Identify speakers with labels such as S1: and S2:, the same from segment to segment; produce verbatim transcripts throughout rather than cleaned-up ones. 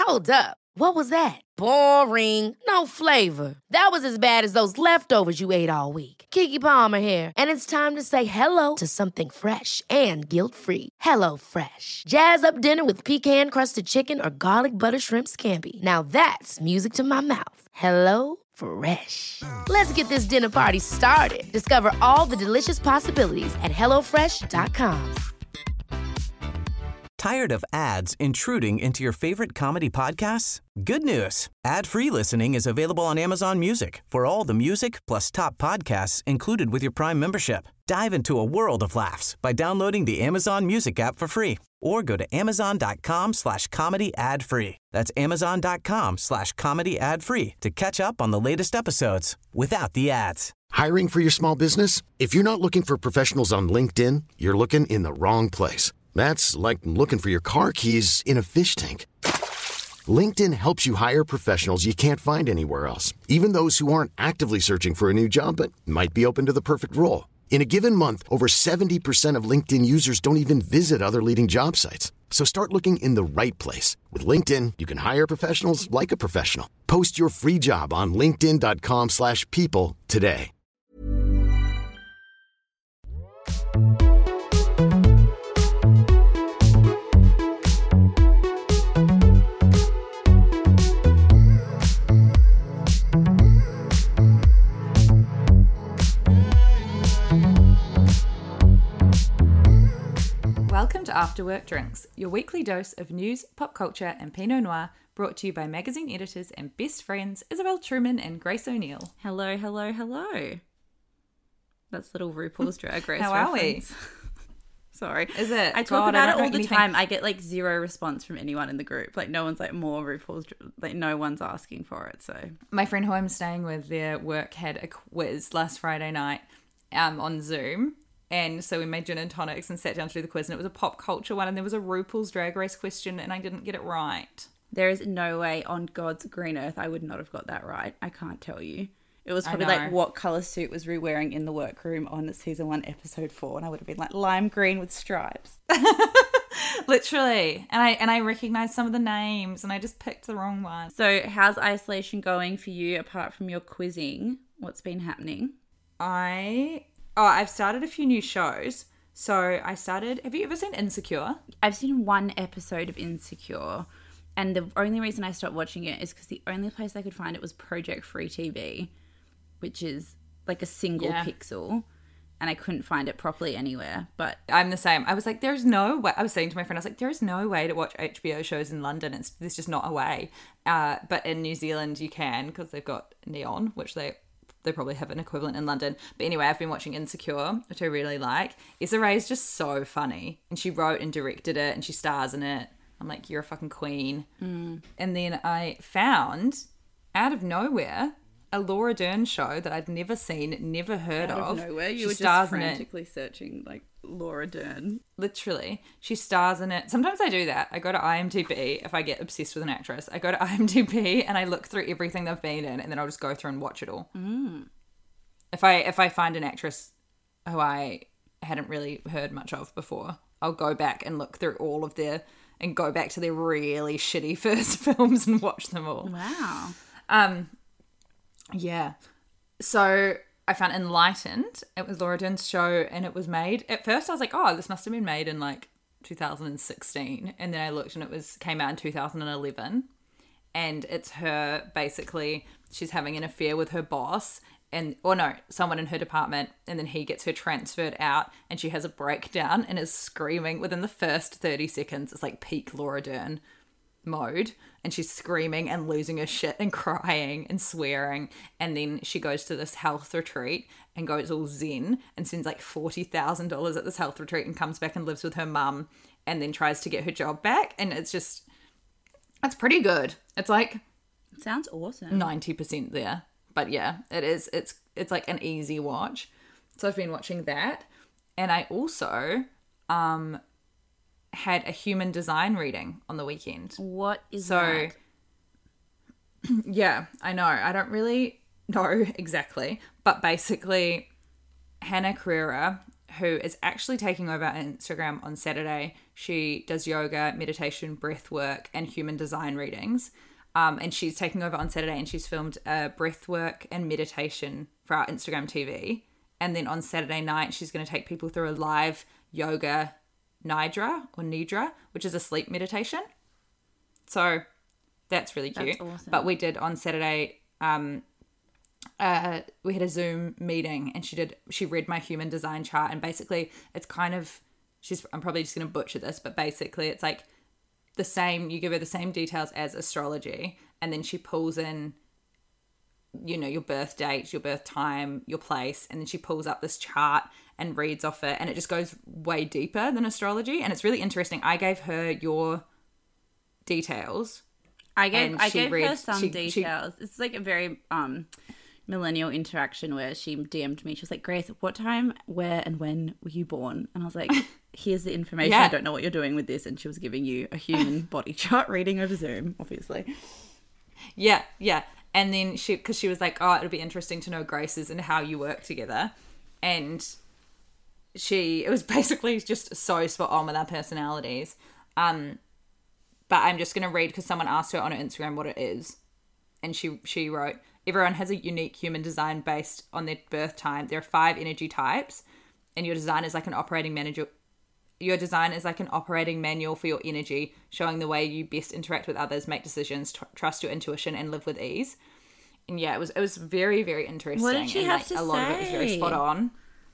S1: Hold up. What was that? Boring. No flavor. That was as bad as those leftovers you ate all week. Keke Palmer here, and it's time to say hello to something fresh and guilt-free. Hello Fresh. Jazz up dinner with pecan-crusted chicken or garlic butter shrimp scampi. Now that's music to my mouth. Hello Fresh. Let's get this dinner party started. Discover all the delicious possibilities at hello fresh dot com.
S2: Tired of ads intruding into your favorite comedy podcasts? Good news. Ad-free listening is available on Amazon Music for all the music plus top podcasts included with your Prime membership. Dive into a world of laughs by downloading the Amazon Music app for free or go to amazon.com slash comedy ad free. That's amazon.com slash comedy ad free to catch up on the latest episodes without the ads.
S3: Hiring for your small business? If you're not looking for professionals on LinkedIn, you're looking in the wrong place. That's like looking for your car keys in a fish tank. LinkedIn helps you hire professionals you can't find anywhere else, even those who aren't actively searching for a new job but might be open to the perfect role. In a given month, over seventy percent of LinkedIn users don't even visit other leading job sites. So start looking in the right place. With LinkedIn, you can hire professionals like a professional. Post your free job on linkedin.com slash people today.
S4: Welcome to After Work Drinks, your weekly dose of news, pop culture, and Pinot Noir, brought to you by magazine editors and best friends Isabel Truman and Grace O'Neill.
S5: Hello, hello, hello. That's little RuPaul's Drag Race.
S4: How
S5: reference.
S4: are we?
S5: Sorry.
S4: Is it?
S5: I talk
S4: God, I
S5: about
S4: don't
S5: it all
S4: know
S5: the
S4: anything.
S5: time. I get like zero response from anyone in the group. Like no one's like more RuPaul's, like no one's asking for it. So
S4: My friend who I'm staying with, their work had a quiz last Friday night um, on Zoom. And so we made gin and tonics and sat down to do the quiz, and it was a pop culture one, and there was a RuPaul's Drag Race question, and I didn't get it right.
S5: there is no way on God's green earth I would not have got that right. I can't tell you. It was probably like what colour suit was Ru wearing in the workroom on season one, episode four, and I would have been like lime green with stripes.
S4: Literally. And I and I recognised some of the names, and I just picked the wrong one.
S5: So how's isolation going for you apart from your quizzing? What's been happening?
S4: I... Oh, I've started a few new shows. So I started... Have you ever seen Insecure?
S5: I've seen one episode of Insecure, and the only reason I stopped watching it is because the only place I could find it was Project Free T V, which is like a single
S4: Yeah.
S5: pixel, and I couldn't find it properly anywhere. But
S4: I'm the same. I was like, there's no way. I was saying to my friend, I was like, there's no way to watch H B O shows in London. It's There's just not a way. Uh, but in New Zealand, you can, because they've got Neon, which they... They probably have an equivalent in London. But anyway, I've been watching Insecure, which I really like. Issa Rae is just so funny. And she wrote and directed it, and she stars in it. I'm like, you're a fucking queen. Mm. And then I found, out of nowhere, a Laura Dern show that I'd never seen, never heard
S5: out
S4: of.
S5: of nowhere, you
S4: she
S5: were
S4: stars
S5: just frantically searching like Laura Dern.
S4: Literally. She stars in it. Sometimes I do that. I go to IMDb if I get obsessed with an actress. I go to IMDb and I look through everything they've been in, and then I'll just go through and watch it all.
S5: Mm.
S4: If I if I find an actress who I hadn't really heard much of before, I'll go back and look through all of their and go back to their really shitty first films and watch them all.
S5: Wow.
S4: Um, yeah. So I found Enlightened. It was Laura Dern's show, and it was made... At first I was like, oh, this must have been made in like two thousand sixteen. And then I looked, and it was came out in two thousand eleven. And it's her, basically, she's having an affair with her boss, and or no, someone in her department, and then he gets her transferred out, and she has a breakdown and is screaming within the first thirty seconds. It's like peak Laura Dern mode, and she's screaming and losing her shit and crying and swearing, and then she goes to this health retreat and goes all zen and spends like forty thousand dollars at this health retreat and comes back and lives with her mum, and then tries to get her job back, and it's just it's pretty good. It's like
S5: It sounds awesome.
S4: ninety percent there, but yeah, it is it's it's like an easy watch. So I've been watching that, and I also um had a human design reading on the weekend.
S5: What is
S4: So,
S5: that?
S4: Yeah, I know. I don't really know exactly. But basically, Hannah Carrera, who is actually taking over Instagram on Saturday She does yoga, meditation, breath work, and human design readings. Um, and she's taking over on Saturday, and she's filmed a breath work and meditation for our Instagram T V. And then on Saturday night, she's going to take people through a live yoga nidra or nidra, which is a sleep meditation. So that's really cute.
S5: That's awesome.
S4: But we did on Saturday, um, uh, we had a Zoom meeting, and she did. She read my human design chart, and basically, it's kind of. She's. I'm probably just going to butcher this, but basically, it's like the same. You give her the same details as astrology, and then she pulls in, you know, your birth date, your birth time, your place, and then she pulls up this chart and reads off it, and it just goes way deeper than astrology, and it's really interesting. I gave her your details.
S5: I gave I gave
S4: read,
S5: her some
S4: she,
S5: details. She, it's like a very um millennial interaction where she D M'd me. She was like, Grace, what time, where, and when were you born? And I was like, here's the information.
S4: Yeah.
S5: I don't know what you're doing with this. And she was giving you a human body chart reading over Zoom, obviously.
S4: Yeah, yeah. And then she, because she was like, oh, it'll be interesting to know Grace's and how you work together. And she, it was basically just so spot on with our personalities. Um, but I'm just going to read, because someone asked her on her Instagram what it is. And she, she wrote, everyone has a unique human design based on their birth time. There are five energy types, and your design is like an operating manager. Your design is like an operating manual for your energy, showing the way you best interact with others, make decisions, tr- trust your intuition, and live with ease. And yeah, it was it was very, very interesting.
S5: What did she
S4: and
S5: have
S4: like,
S5: to
S4: a lot
S5: say?
S4: of it was very spot on.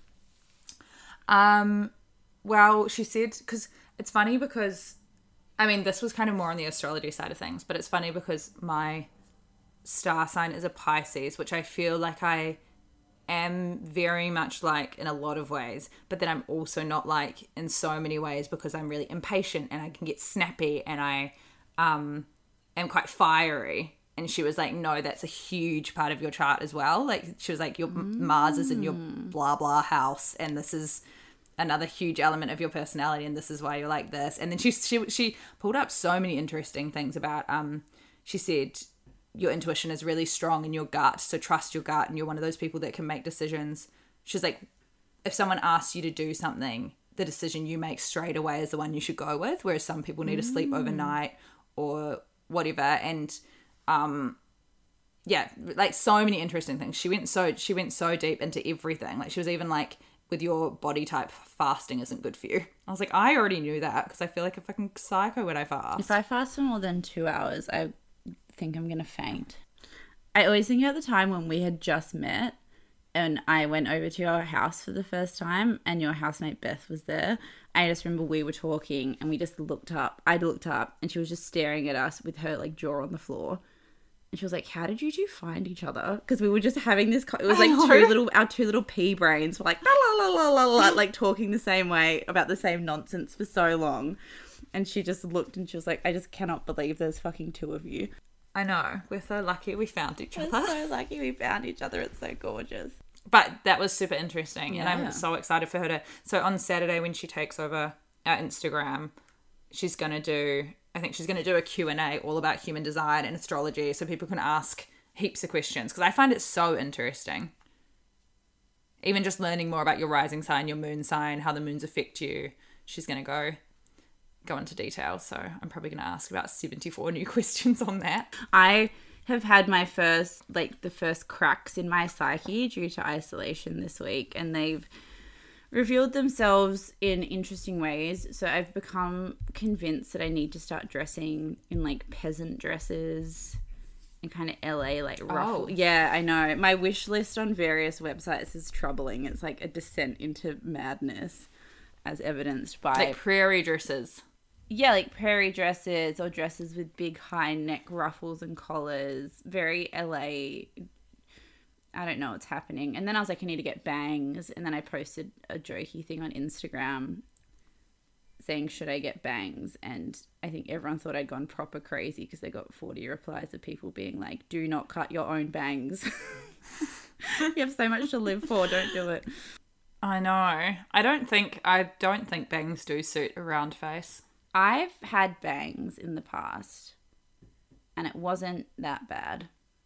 S4: Um, well, she said, because it's funny because, I mean, this was kind of more on the astrology side of things, but it's funny because my star sign is a Pisces, which I feel like I am very much like in a lot of ways, but then I'm also not like in so many ways, because I'm really impatient and I can get snappy, and I um am quite fiery. And she was like, no, that's a huge part of your chart as well. Like, she was like, your mm. Mars is in your blah blah house, and this is another huge element of your personality, and this is why you're like this. And then she she she pulled up so many interesting things about um she said your intuition is really strong in your gut, so trust your gut, and you're one of those people that can make decisions. She's like, if someone asks you to do something, the decision you make straight away is the one you should go with, whereas some people need to sleep
S5: Mm.
S4: overnight or whatever. And um yeah, like so many interesting things. She went so she went so deep into everything. Like, she was even like, with your body type, fasting isn't good for you. I was like, I already knew that, because I feel like a fucking psycho when I fast.
S5: If I fast for more than two hours, I think I'm gonna faint. I always think about the time when we had just met and I went over to your house for the first time, and your housemate Beth was there. I just remember we were talking, and we just looked up. I looked up, and she was just staring at us with her like jaw on the floor. And she was like, how did you two find each other? Because we were just having this, it was like two little, our two little pea brains were like, la la la la la, like talking the same way about the same nonsense for so long. And she just looked, and she was like, I just cannot believe there's fucking two of you.
S4: I know. We're so lucky we found each other.
S5: We're so lucky we found each other. It's so gorgeous.
S4: But that was super interesting.
S5: Yeah.
S4: And I'm so excited for her to... So on Saturday, when she takes over our Instagram, she's going to do... I think she's going to do a Q and A all about human design and astrology, so people can ask heaps of questions, because I find it so interesting. Even just learning more about your rising sign, your moon sign, how the moons affect you. She's going to go go into detail, so I'm probably going to ask about seventy-four new questions on that.
S5: I have had my first, like the first cracks in my psyche due to isolation this week, and they've revealed themselves in interesting ways. So I've become convinced that I need to start dressing in like peasant dresses and kind of L A like ruffle.
S4: Oh.
S5: Yeah, I know. My wish list on various websites is troubling. It's like a descent into madness, as evidenced by
S4: Like prairie dresses.
S5: Yeah, like prairie dresses or dresses with big high neck ruffles and collars. Very L A. I don't know what's happening. And then I was like, I need to get bangs. And then I posted a jokey thing on Instagram saying, should I get bangs? And I think everyone thought I'd gone proper crazy, because they got forty replies of people being like, do not cut your own bangs. You have so much to live for. Don't do it.
S4: I know. I don't think I don't think bangs do suit a round face.
S5: I've had bangs in the past, and it wasn't that bad.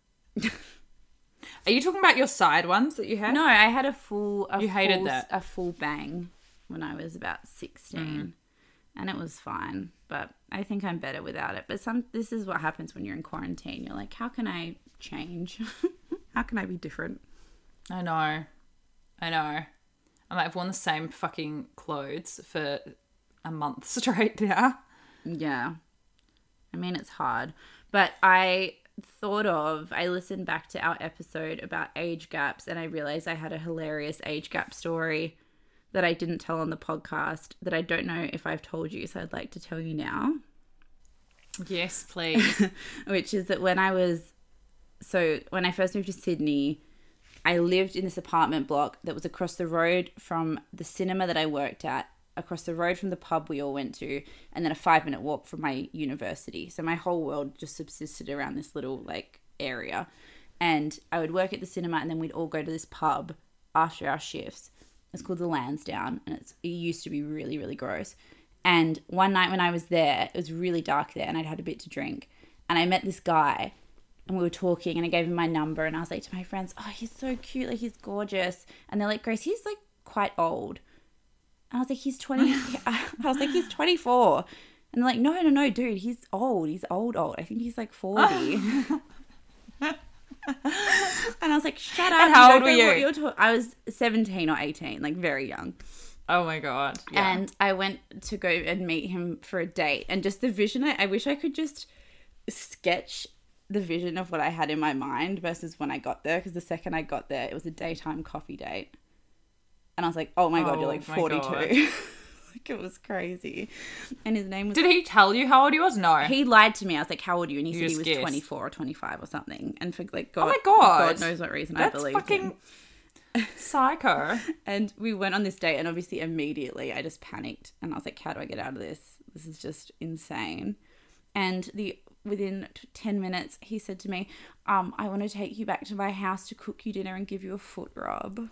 S4: Are you talking about your side ones that you had?
S5: No, I had a full, a
S4: You hated
S5: full,
S4: that.
S5: a full bang when I was about sixteen, and it was fine. But I think I'm better without it. But some this is what happens when you're in quarantine. You're like, how can I change? How can I be different?
S4: I know. I know. I'm like, I've worn the same fucking clothes for a month straight now.
S5: Yeah. I mean, it's hard. But I thought of, I listened back to our episode about age gaps, and I realized I had a hilarious age gap story that I didn't tell on the podcast that I don't know if I've told you, so I'd like to tell you now.
S4: Yes, please.
S5: Which is that when I was, so when I first moved to Sydney, I lived in this apartment block that was across the road from the cinema that I worked at, across the road from the pub we all went to, and then a five minute walk from my university. So my whole world just subsisted around this little like area. And I would work at the cinema, and then we'd all go to this pub after our shifts. It's called the Lansdowne, and it's, it used to be really, really gross. And one night when I was there, it was really dark there, and I'd had a bit to drink. And I met this guy, and we were talking, and I gave him my number, and I was like to my friends, oh, he's so cute, like he's gorgeous. And they're like, Grace, he's like quite old. And I was like, he's twenty. I was like, he's twenty-four. And they're like, no, no, no, dude, he's old. He's old, old. I think he's like forty. And I was like, shut up.
S4: And how old were you?
S5: Ta-. I was seventeen or eighteen, like very young.
S4: Oh my God. Yeah.
S5: And I went to go and meet him for a date. And just the vision, I, I wish I could just sketch the vision of what I had in my mind versus when I got there. Because the second I got there, it was a daytime coffee date. And I was like, oh my God,
S4: oh
S5: you're like forty-two. Like it was crazy. And his name was...
S4: Did he tell you how old he was? No.
S5: He lied to me. I was like, how old are you? And he
S4: You
S5: said he
S4: just
S5: was
S4: guessed.
S5: twenty-four or twenty-five or something. And for like, God,
S4: Oh my God.
S5: God knows what reason
S4: That's
S5: I believed
S4: fucking
S5: him.
S4: psycho.
S5: And we went on this date, and obviously immediately I just panicked. And I was like, how do I get out of this? This is just insane. And the within ten minutes, he said to me, um, I want to take you back to my house to cook you dinner and give you a foot rub.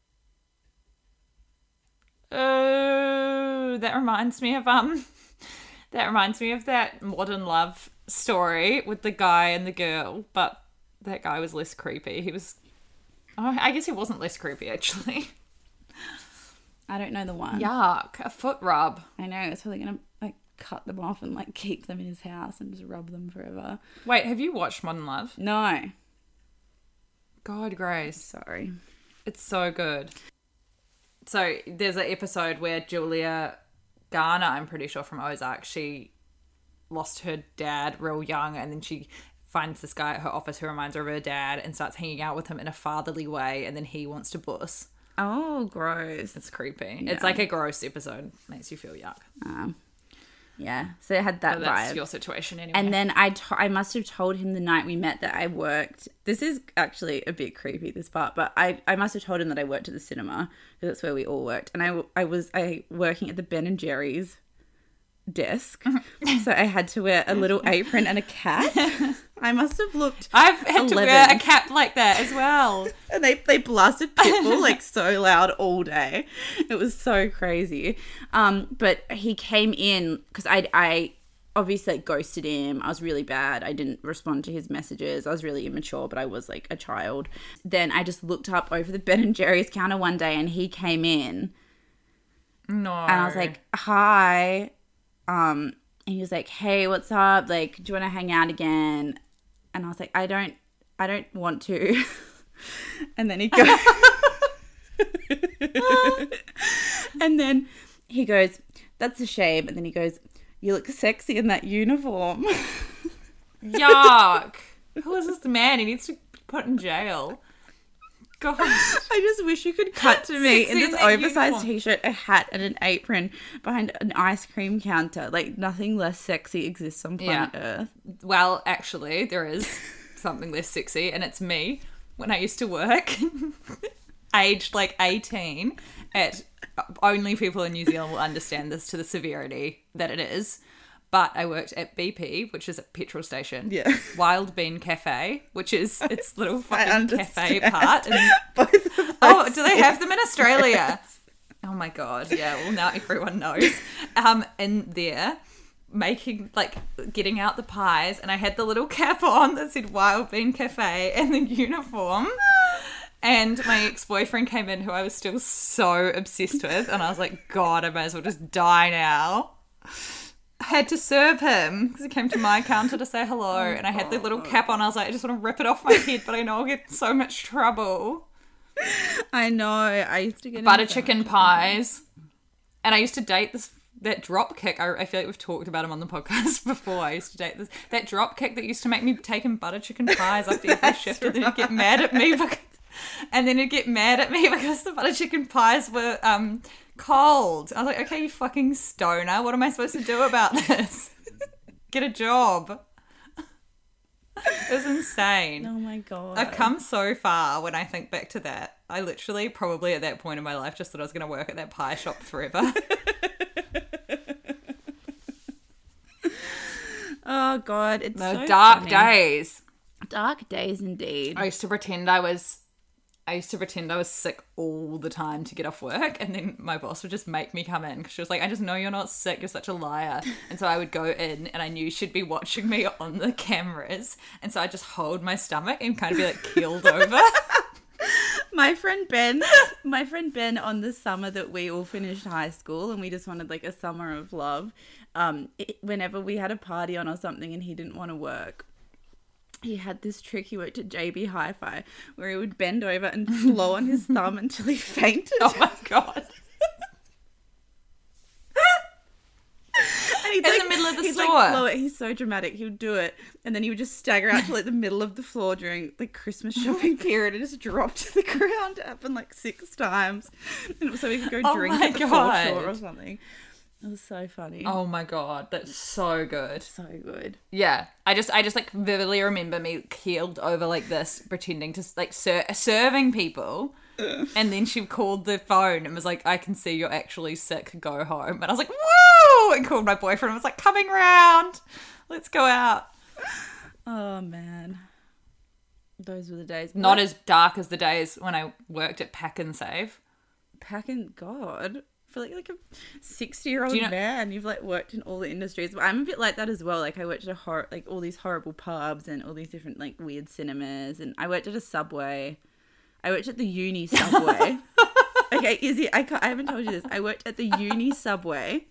S4: Oh, that reminds me of um, that reminds me of that Modern Love story with the guy and the girl, but that guy was less creepy. He was, oh, I guess he wasn't less creepy actually.
S5: I don't know the one.
S4: Yuck, a foot rub.
S5: I know, it's probably gonna like cut them off and like keep them in his house and just rub them forever.
S4: Wait, have you watched Modern Love?
S5: No.
S4: God, Grace.
S5: Sorry.
S4: It's so good. So there's an episode where Julia Garner, I'm pretty sure from Ozark, she lost her dad real young, and then she finds this guy at her office who reminds her of her dad and starts hanging out with him in a fatherly way, and then he wants to buss.
S5: Oh, gross.
S4: It's creepy.
S5: Yeah.
S4: It's like a gross episode. Makes you feel yuck.
S5: Um, yeah, so it had that
S4: But that's
S5: vibe.
S4: your situation anyway.
S5: And then I, to- I must have told him the night we met that I worked. This is actually a bit creepy, this part, but I, I must have told him that I worked at the cinema because that's where we all worked. And I, I was I working at the Ben and Jerry's desk, so I had to wear a little apron and a cap. I must have looked
S4: I've had to
S5: eleven.
S4: wear a cap like that as well.
S5: And they, they blasted Pitbull like so loud all day. It was so crazy. Um, but he came in because I I obviously like, ghosted him. I was really bad. I didn't respond to his messages. I was really immature, but I was like a child. Then I just looked up over the Ben and Jerry's counter one day, and he came in.
S4: No.
S5: And I was like, hi. Um, and he was like, hey, what's up? Like, do you want to hang out again? And I was like, I don't, I don't want to. And then he goes, and then he goes, that's a shame. And then he goes, you look sexy in that uniform.
S4: yuck. Who is this man? He needs to be put in jail. God.
S5: I just wish you could cut to me
S4: Sexy
S5: in
S4: in
S5: this
S4: that
S5: oversized
S4: uniform.
S5: t-shirt, a hat, and an apron behind an ice cream counter. Like, nothing less sexy exists on planet
S4: Yeah.
S5: Earth.
S4: Well, actually, there is something less sexy, and it's me when I used to work, aged like eighteen, at only people in New Zealand will understand this to the severity that it is. But I worked at B P, which is a petrol station.
S5: Yeah.
S4: Wild Bean Cafe, which is its little
S5: I
S4: fucking cafe
S5: understand.
S4: part. And,
S5: Both of those
S4: oh, do they have them in
S5: things.
S4: Australia? Oh my God. Yeah, well, now everyone knows. Um, in there, making, like, getting out the pies, and I had the little cap on that said Wild Bean Cafe and the uniform. And my ex-boyfriend came in, who I was still so obsessed with, and I was like, God, I might as well just die now. I had to serve him because he came to my counter to say hello, oh, and I had the little cap on. I was like, I just want to rip it off my head, but I know I'll get in so much trouble.
S5: I know. I used to get
S4: butter chicken pies, and I used to date this that drop kick. I, I feel like we've talked about him on the podcast before. I used to date this that drop kick that used to make me take him butter chicken pies after every shift, and then he'd get mad at me because, and then he'd get mad at me because the butter chicken pies were um. cold. I was like, okay, you fucking stoner. What am I supposed to do about this? Get a job. It was insane.
S5: Oh my God.
S4: I've come so far when I think back to that. I literally probably at that point in my life just thought I was going to work at that pie shop forever.
S5: Oh God. It's
S4: no,
S5: so
S4: dark
S5: funny.
S4: days.
S5: Dark days indeed.
S4: I used to pretend I was I used to pretend I was sick all the time to get off work, and then my boss would just make me come in because she was like, I just know you're not sick, you're such a liar. And so I would go in and I knew she'd be watching me on the cameras, and so I'd just hold my stomach and kind of be like keeled over.
S5: My friend Ben, my friend Ben on the summer that we all finished high school and we just wanted like a summer of love, um, it, whenever we had a party on or something and he didn't want to work, he had this trick. He worked at J B Hi-Fi where he would bend over and blow on his thumb until he fainted.
S4: Oh my God.
S5: And he'd,
S4: in
S5: like,
S4: the middle of the
S5: he'd,
S4: store.
S5: Like, blow it. He's so dramatic. He would do it, and then he would just stagger out to like the middle of the floor during the Christmas shopping period and just drop to the ground. It happened like six times, and so he could go
S4: Oh
S5: drink
S4: my
S5: at the
S4: God.
S5: foreshore or something. It was so funny.
S4: Oh my God, that's so good.
S5: So good.
S4: Yeah, I just, I just like vividly remember me keeled over like this, pretending to like ser- serving people, Ugh. And then she called the phone and was like, "I can see you're actually sick. Go home." And I was like, "Woo!" And called my boyfriend and was like, "Coming round, let's go out."
S5: Oh man, those were the days.
S4: Not what? As dark as the days when I worked at Pack and Save.
S5: Pack and God. I feel like like a sixty-year-old
S4: you know,
S5: man. You've like worked in all the industries. But I'm a bit like that as well. Like I worked at a hor- like all these horrible pubs and all these different like weird cinemas. And I worked at a Subway. I worked at the uni Subway. Okay, Izzy, I can't, I haven't told you this. I worked at the uni Subway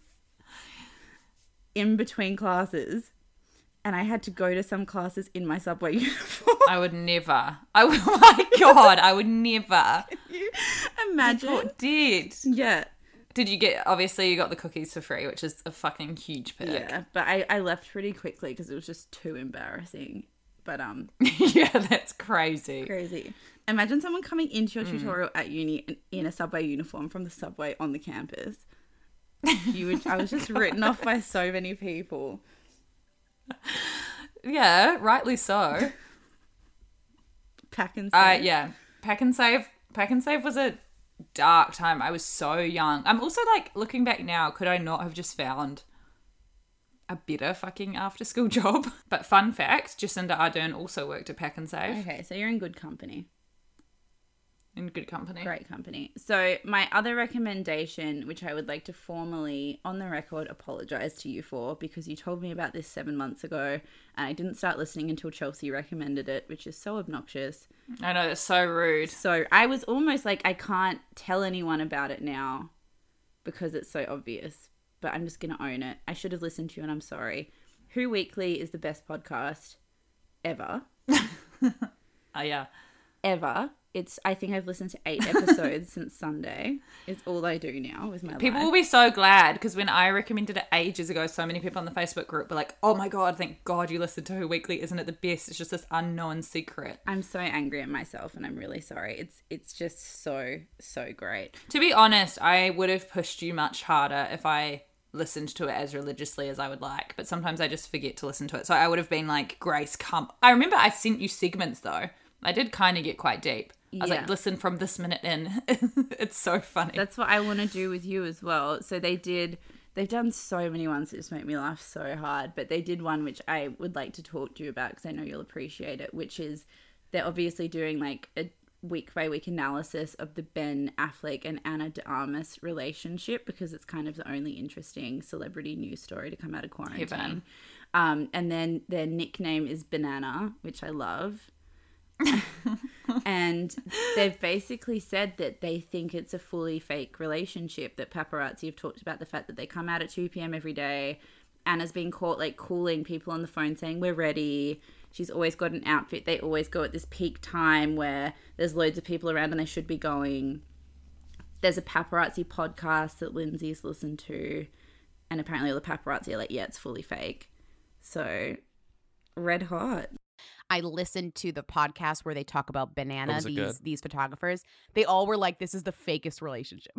S5: in between classes, and I had to go to some classes in my Subway uniform.
S4: I would never. I would, oh my God, I would never.
S5: Can you imagine?
S4: What did?
S5: Yeah.
S4: Did you get, obviously you got the cookies for free, which is a fucking huge perk.
S5: Yeah, but I, I left pretty quickly because it was just too embarrassing. But, um...
S4: yeah, that's crazy.
S5: Crazy. Imagine someone coming into your mm. tutorial at uni in, in a Subway uniform from the Subway on the campus. You would, I was just written off by so many people.
S4: Yeah, rightly so.
S5: Pack and Save.
S4: Uh, yeah, Pack and Save. Pack and Save was a dark time. I was so young. I'm also like, looking back now, could I not have just found a better fucking after school job? But fun fact, Jacinda Ardern also worked at Pack and Save.
S5: Okay, so you're in good company.
S4: In good company.
S5: Great company. So my other recommendation, which I would like to formally, on the record, apologise to you for, because you told me about this seven months ago and I didn't start listening until Chelsea recommended it, which is so obnoxious.
S4: I know, that's so rude.
S5: So I was almost like, I can't tell anyone about it now because it's so obvious, but I'm just going to own it. I should have listened to you and I'm sorry. Who Weekly is the best podcast ever.
S4: Oh, yeah.
S5: Ever. It's. I think I've listened to eight episodes since Sunday. It's all I do now with my life.
S4: People will be so glad because when I recommended it ages ago, so many people on the Facebook group were like, "Oh my God, thank God you listened to Who Weekly. Isn't it the best? It's just this unknown secret."
S5: I'm so angry at myself and I'm really sorry. It's it's just so, so great.
S4: To be honest, I would have pushed you much harder if I listened to it as religiously as I would like. But sometimes I just forget to listen to it. So I would have been like, Grace, come. I remember I sent you segments though. I did kind of get quite deep. I was
S5: yeah.
S4: like, listen from this minute in. It's so funny.
S5: That's what I want to do with you as well. So they did, they've done so many ones that just make me laugh so hard. But they did one which I would like to talk to you about because I know you'll appreciate it, which is they're obviously doing like a week by week analysis of the Ben Affleck and Anna de Armas relationship because it's kind of the only interesting celebrity news story to come out of quarantine.
S4: Heaven.
S5: Um, and then their nickname is Banana, which I love. And they've basically said that they think it's a fully fake relationship, that paparazzi have talked about the fact that they come out at two p.m. every day. Anna's been caught like calling people on the phone saying, we're ready. She's always got an outfit. They always go at this peak time where there's loads of people around and they should be going. There's a paparazzi podcast that Lindsay's listened to. And apparently all the paparazzi are like, yeah, it's fully fake. So, red hot.
S6: I listened to the podcast where they talk about Banana,
S7: Was it
S6: these
S7: good?
S6: these photographers. They all were like, this is the fakest relationship.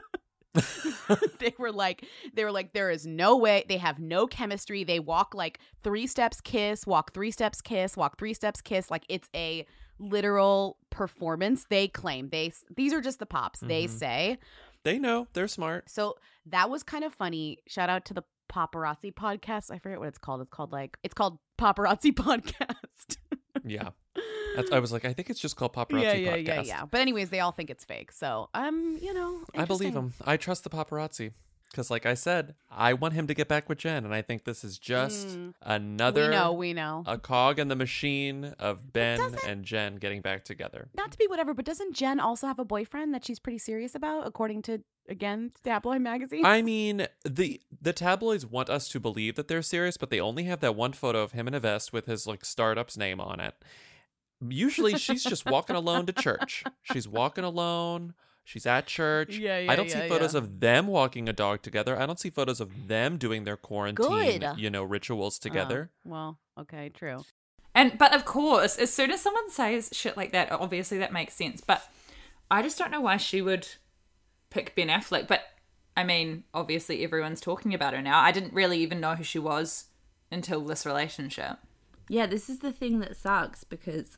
S6: they were like, they were like, there is no way. They have no chemistry. They walk like three steps kiss, walk three steps kiss, walk three steps kiss. Like it's a literal performance. They claim they these are just the pops. Mm-hmm. They say
S7: they know they're smart.
S6: So that was kind of funny. Shout out to the paparazzi podcast. I forget what it's called. It's called like it's called Paparazzi Podcast.
S7: Yeah. That's, I was like, I think it's just called Paparazzi
S6: yeah, yeah,
S7: Podcast.
S6: Yeah, yeah, But anyways, they all think it's fake. So, um, you know,
S7: I believe him. I trust the paparazzi. Because like I said, I want him to get back with Jen. And I think this is just mm. another...
S6: We know, we know.
S7: A cog in the machine of Ben and Jen getting back together.
S6: Not to be whatever, but doesn't Jen also have a boyfriend that she's pretty serious about, according to, again, tabloid magazines?
S7: I mean, the the tabloids want us to believe that they're serious, but they only have that one photo of him in a vest with his like startup's name on it. Usually she's just walking alone to church. She's walking alone. She's at church.
S6: Yeah, yeah,
S7: I don't
S6: yeah,
S7: see photos
S6: yeah.
S7: of them walking a dog together. I don't see photos of them doing their quarantine,
S6: Good.
S7: you know, rituals together.
S6: Oh, well, okay, true.
S4: And but of course, as soon as someone says shit like that, obviously that makes sense. But I just don't know why she would pick Ben Affleck. But I mean, obviously everyone's talking about her now. I didn't really even know who she was until this relationship.
S5: Yeah, this is the thing that sucks, because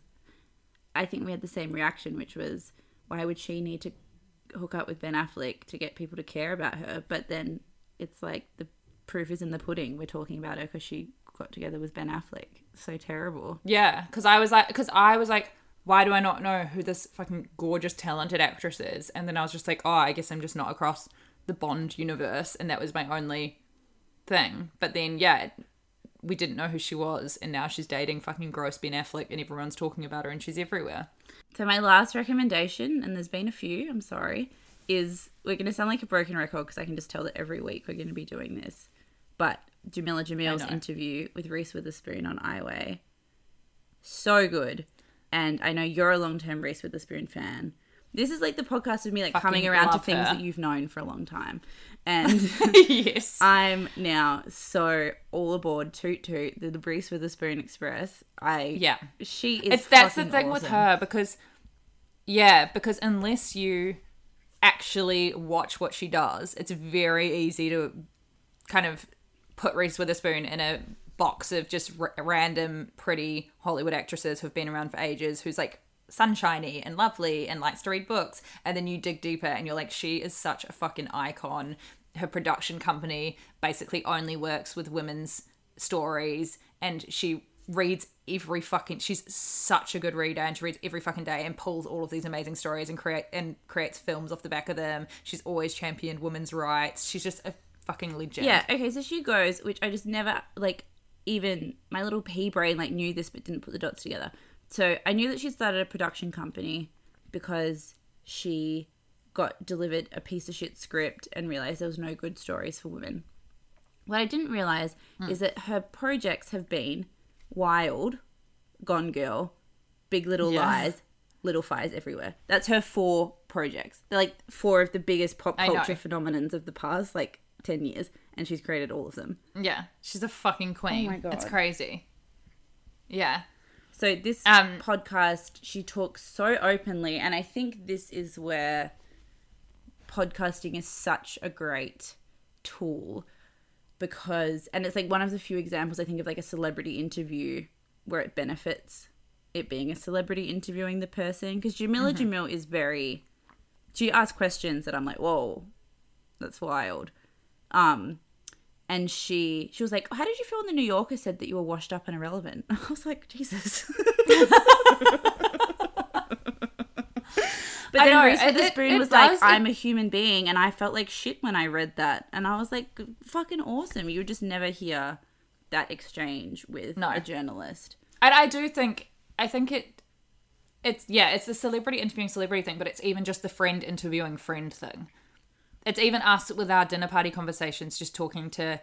S5: I think we had the same reaction, which was, why would she need to hook up with Ben Affleck to get people to care about her? But then it's like the proof is in the pudding. We're talking about her because she got together with Ben Affleck. So terrible.
S4: Yeah, because I was like, because I was like, why do I not know who this fucking gorgeous, talented actress is? And then I was just like, oh, I guess I'm just not across the Bond universe, and that was my only thing. But then, yeah, we didn't know who she was, and now she's dating fucking gross Ben Affleck, and everyone's talking about her, and she's everywhere.
S5: So my last recommendation, and there's been a few, I'm sorry, is, we're going to sound like a broken record because I can just tell that every week we're going to be doing this. But Jamila Jamil's interview with Reese Witherspoon on I Weigh, so good. And I know you're a long-term Reese Witherspoon fan. This is like the podcast of me like fucking coming around to things her. that you've known for a long time. And
S4: yes,
S5: I'm now so all aboard Toot Toot, the Reese Witherspoon Express. I
S4: yeah,
S5: she is.
S4: It's that's the thing
S5: awesome.
S4: with her, because yeah, because unless you actually watch what she does, it's very easy to kind of put Reese Witherspoon in a box of just r- random pretty Hollywood actresses who've been around for ages, who's like sunshiny and lovely and likes to read books, and then you dig deeper and you're like, she is such a fucking icon. Her production company basically only works with women's stories, and she reads every fucking she's such a good reader, and she reads every fucking day and pulls all of these amazing stories and create and creates films off the back of them. She's always championed women's rights. She's just a fucking legend.
S5: Yeah, okay, so she goes, which I just never like, even my little pea brain like knew this but didn't put the dots together. So I knew that she started a production company because she got delivered a piece of shit script and realized there was no good stories for women. What I didn't realize mm. is that her projects have been Wild, Gone Girl, Big Little yeah. Lies, Little Fires Everywhere. That's her four projects. They're like four of the biggest pop culture phenomenons of the past like ten years, and she's created all of them.
S4: Yeah, she's a fucking queen.
S5: Oh my God.
S4: It's crazy. Yeah.
S5: So this
S4: um,
S5: podcast, she talks so openly, and I think this is where podcasting is such a great tool, because, and it's like one of the few examples I think of like a celebrity interview where it benefits it being a celebrity interviewing the person, because Jamila mm-hmm. Jamil is very, she asks questions that I'm like, whoa, that's wild. Um, And she she was like, how did you feel when the New Yorker said that you were washed up and irrelevant? I was like, Jesus. But
S4: I
S5: then
S4: know,
S5: Reese
S4: it-
S5: Witherspoon
S4: it
S5: was
S4: does-
S5: like, I'm a human being, and I felt like shit when I read that. And I was like, fucking awesome. You would just never hear that exchange with
S4: No.
S5: a journalist.
S4: And I do think, I think it, it's, yeah, it's the celebrity interviewing celebrity thing, but it's even just the friend interviewing friend thing. It's even us with our dinner party conversations, just talking to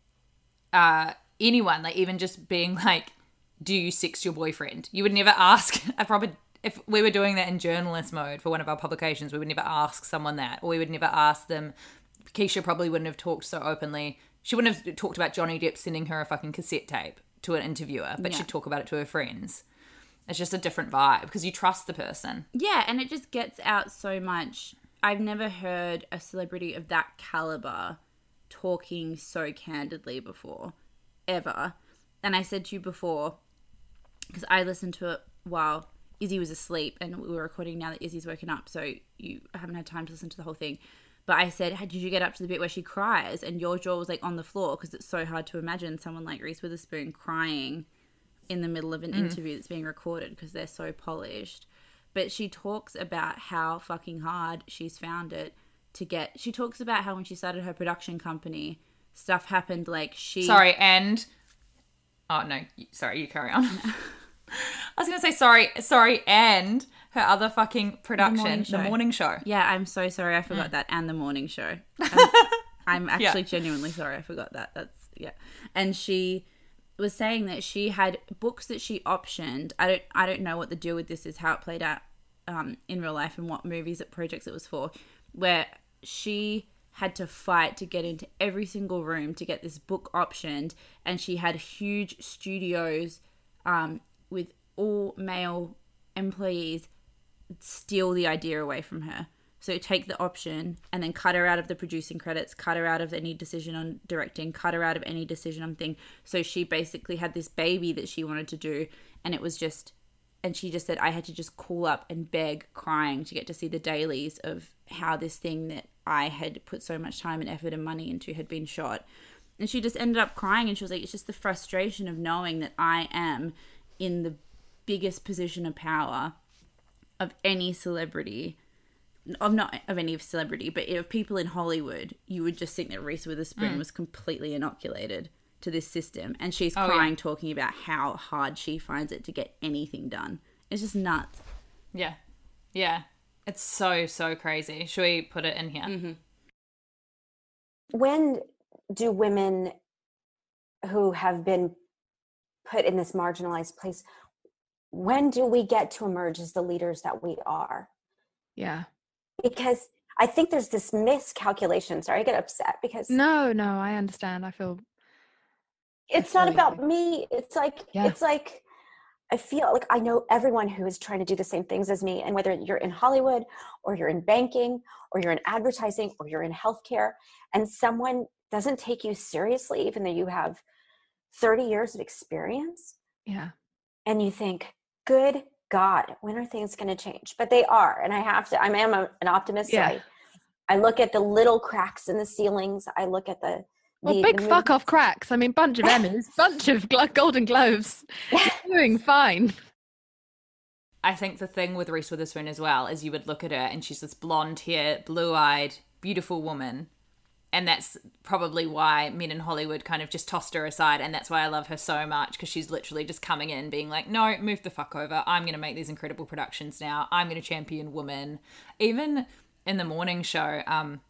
S4: uh, anyone, like even just being like, do you sex your boyfriend? You would never ask a proper, if we were doing that in journalist mode for one of our publications, we would never ask someone that, or we would never ask them. Keisha probably wouldn't have talked so openly. She wouldn't have talked about Johnny Depp sending her a fucking cassette tape to an interviewer, but yeah. she'd talk about it to her friends. It's just a different vibe because you trust the person.
S5: Yeah, and it just gets out so much. I've never heard a celebrity of that caliber talking so candidly before, ever. And I said to you before, because I listened to it while Izzy was asleep, and we were recording now that Izzy's woken up, so you haven't had time to listen to the whole thing. But I said, hey, did you get up to the bit where she cries? And your jaw was like on the floor, because it's so hard to imagine someone like Reese Witherspoon crying in the middle of an mm. interview that's being recorded because they're so polished. But she talks about how fucking hard she's found it to get... She talks about how when she started her production company, stuff happened like she...
S4: Sorry, and... Oh, no. Sorry, you carry on. I was going to say sorry, sorry, and her other fucking production, the morning show. The morning show.
S5: Yeah, I'm so sorry I forgot mm. that, and the morning show. I'm, I'm actually yeah. genuinely sorry I forgot that. That's, yeah. And she was saying that she had books that she optioned. I don't I don't know what the deal with this is, how it played out um, in real life and what movies, and projects it was for, where she had to fight to get into every single room to get this book optioned, and she had huge studios um, with all male employees steal the idea away from her. So take the option and then cut her out of the producing credits, cut her out of any decision on directing, cut her out of any decision on thing. So she basically had this baby that she wanted to do, and it was just, and she just said, I had to just call up and beg, crying, to get to see the dailies of how this thing that I had put so much time and effort and money into had been shot. And she just ended up crying, and she was like, it's just the frustration of knowing that I am in the biggest position of power of any celebrity, of not of any celebrity, but of people in Hollywood. You would just think that Reese Witherspoon mm. was completely inoculated to this system, and she's oh, crying, yeah. talking about how hard she finds it to get anything done. It's just nuts.
S4: Yeah, yeah, it's so so crazy. Should we put it in here?
S5: Mm-hmm.
S8: When do women who have been put in this marginalized place, when do we get to emerge as the leaders that we are?
S9: Yeah.
S8: Because I think there's this miscalculation. Sorry, I get upset because...
S9: No, no, I understand. I feel...
S8: It's not about me. It's like, yeah. it's like, I feel like I know everyone who is trying to do the same things as me. And whether you're in Hollywood or you're in banking or you're in advertising or you're in healthcare, and someone doesn't take you seriously, even though you have thirty years of experience.
S9: Yeah.
S8: And you think, good God, when are things going to change? But they are. And I have to, I am a, an optimist.
S9: Yeah.
S8: So I, I look at the little cracks in the ceilings. I look at the,
S9: Well,
S8: the,
S9: big
S8: the
S9: fuck off cracks. I mean, bunch of Emmys, bunch of Golden Globes. You're doing fine.
S4: I think the thing with Reese Witherspoon as well is you would look at her and she's this blonde hair, blue-eyed, beautiful woman. And that's probably why men in Hollywood kind of just tossed her aside. And that's why I love her so much, because she's literally just coming in being like, no, move the fuck over. I'm going to make these incredible productions now. I'm going to champion women. Even in the morning show, um,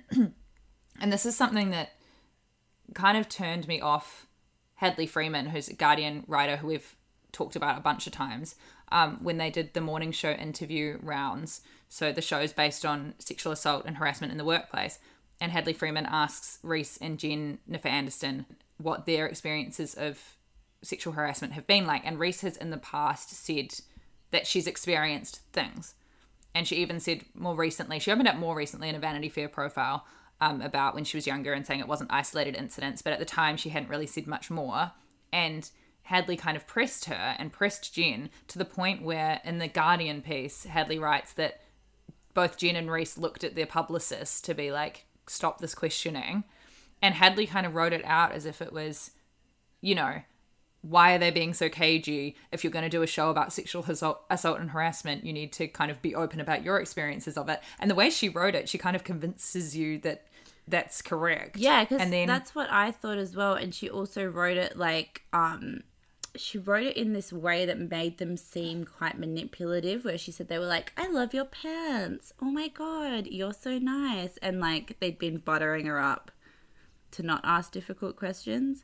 S4: and this is something that kind of turned me off Hadley Freeman, who's a Guardian writer who we've talked about a bunch of times, um, when they did the morning show interview rounds. So the show's based on sexual assault and harassment in the workplace. And Hadley Freeman asks Reese and Jennifer Aniston what their experiences of sexual harassment have been like. And Reese has in the past said that she's experienced things. And she even said more recently, she opened up more recently in a Vanity Fair profile um, about when she was younger and saying it wasn't isolated incidents. But at the time, she hadn't really said much more. And Hadley kind of pressed her and pressed Jen to the point where in the Guardian piece, Hadley writes that both Jen and Reese looked at their publicist to be like, stop this questioning. And Hadley kind of wrote it out as if it was, you know, why are they being so cagey? If you're going to do a show about sexual assault, assault and harassment, you need to kind of be open about your experiences of it. And the way she wrote it, she kind of convinces you that that's correct.
S5: Yeah, because
S4: then...
S5: that's what I thought as well. And she also wrote it like, um, she wrote it in this way that made them seem quite manipulative, where she said they were like, I love your pants. Oh my God, you're so nice. And like they'd been buttering her up to not ask difficult questions.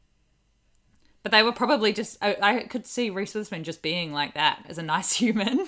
S4: But they were probably just, I, I could see Reese Witherspoon just being like that as a nice human.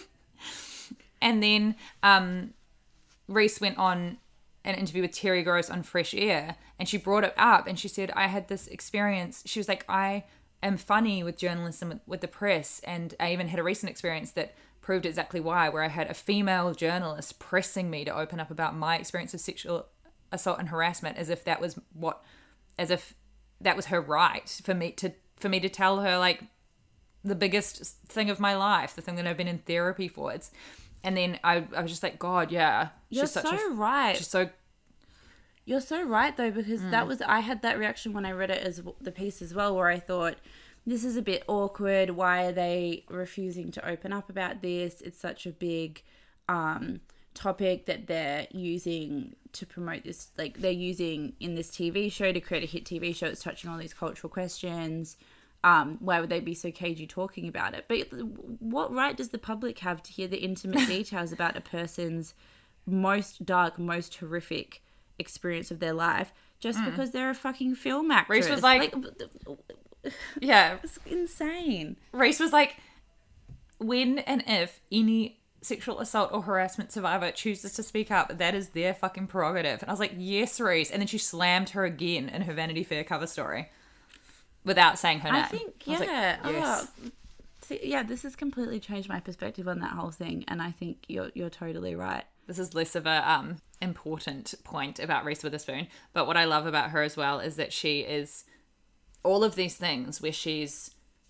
S4: And then um, Reese went on an interview with Terry Gross on Fresh Air, and she brought it up and she said, I had this experience. She was like, I am funny with journalism, with, with the press, and I even had a recent experience that proved exactly why, where I had a female journalist pressing me to open up about my experience of sexual assault and harassment, as if that was what, as if that was her right for me to, for me to tell her like the biggest thing of my life, the thing that I've been in therapy for. It's, and then I, I was just like, God, yeah,
S5: you're
S4: she's such
S5: so
S4: a,
S5: right.
S4: She's so.
S5: You're so right though, because mm. that was, I had that reaction when I read it as the piece as well, where I thought, this is a bit awkward. Why are they refusing to open up about this? It's such a big um, topic that they're using to promote this. Like they're using in this T V show to create a hit T V show. It's touching all these cultural questions. Um, why would they be so cagey talking about it? But what right does the public have to hear the intimate details about a person's most dark, most horrific experience of their life just mm. because they're a fucking film actress?
S4: Reese was like,
S5: like
S4: yeah,
S5: it's insane.
S4: Reese was like, when and if any sexual assault or harassment survivor chooses to speak up, that is their fucking prerogative. And I was like, yes, Reese. And then she slammed her again in her Vanity Fair cover story without saying her name.
S5: I think, yeah.
S4: I was like, yes.
S5: Oh, see, yeah, this has completely changed my perspective on that whole thing. And I think you're you're totally right.
S4: This is less of a um important point about Reese Witherspoon. But what I love about her as well is that she is all of these things where she's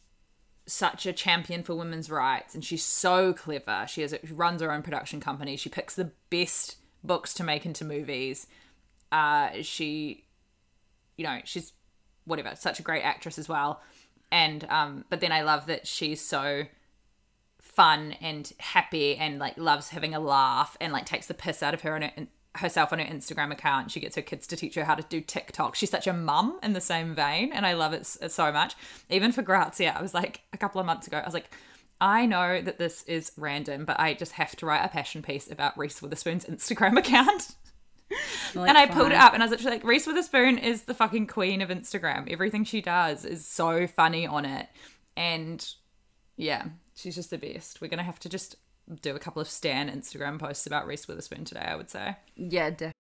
S4: such a champion for women's rights, and she's so clever. She has she runs her own production company. She picks the best books to make into movies. Uh, she, you know, she's whatever, such a great actress as well. And um, but then I love that she's so fun and happy and like loves having a laugh and like takes the piss out of her and her, herself on her Instagram account. She gets her kids to teach her how to do TikTok. She's such a mum in the same vein, and I love it so much. Even for Grazia, I was like, a couple of months ago, I was like, I know that this is random, but I just have to write a passion piece about Reese Witherspoon's Instagram account. Like, and I pulled fine. it up and I was literally like, Reese Witherspoon is the fucking queen of Instagram. Everything she does is so funny on it. And yeah, she's just the best. We're going to have to just do a couple of stan Instagram posts about Reese Witherspoon today, I would say.
S5: Yeah, definitely.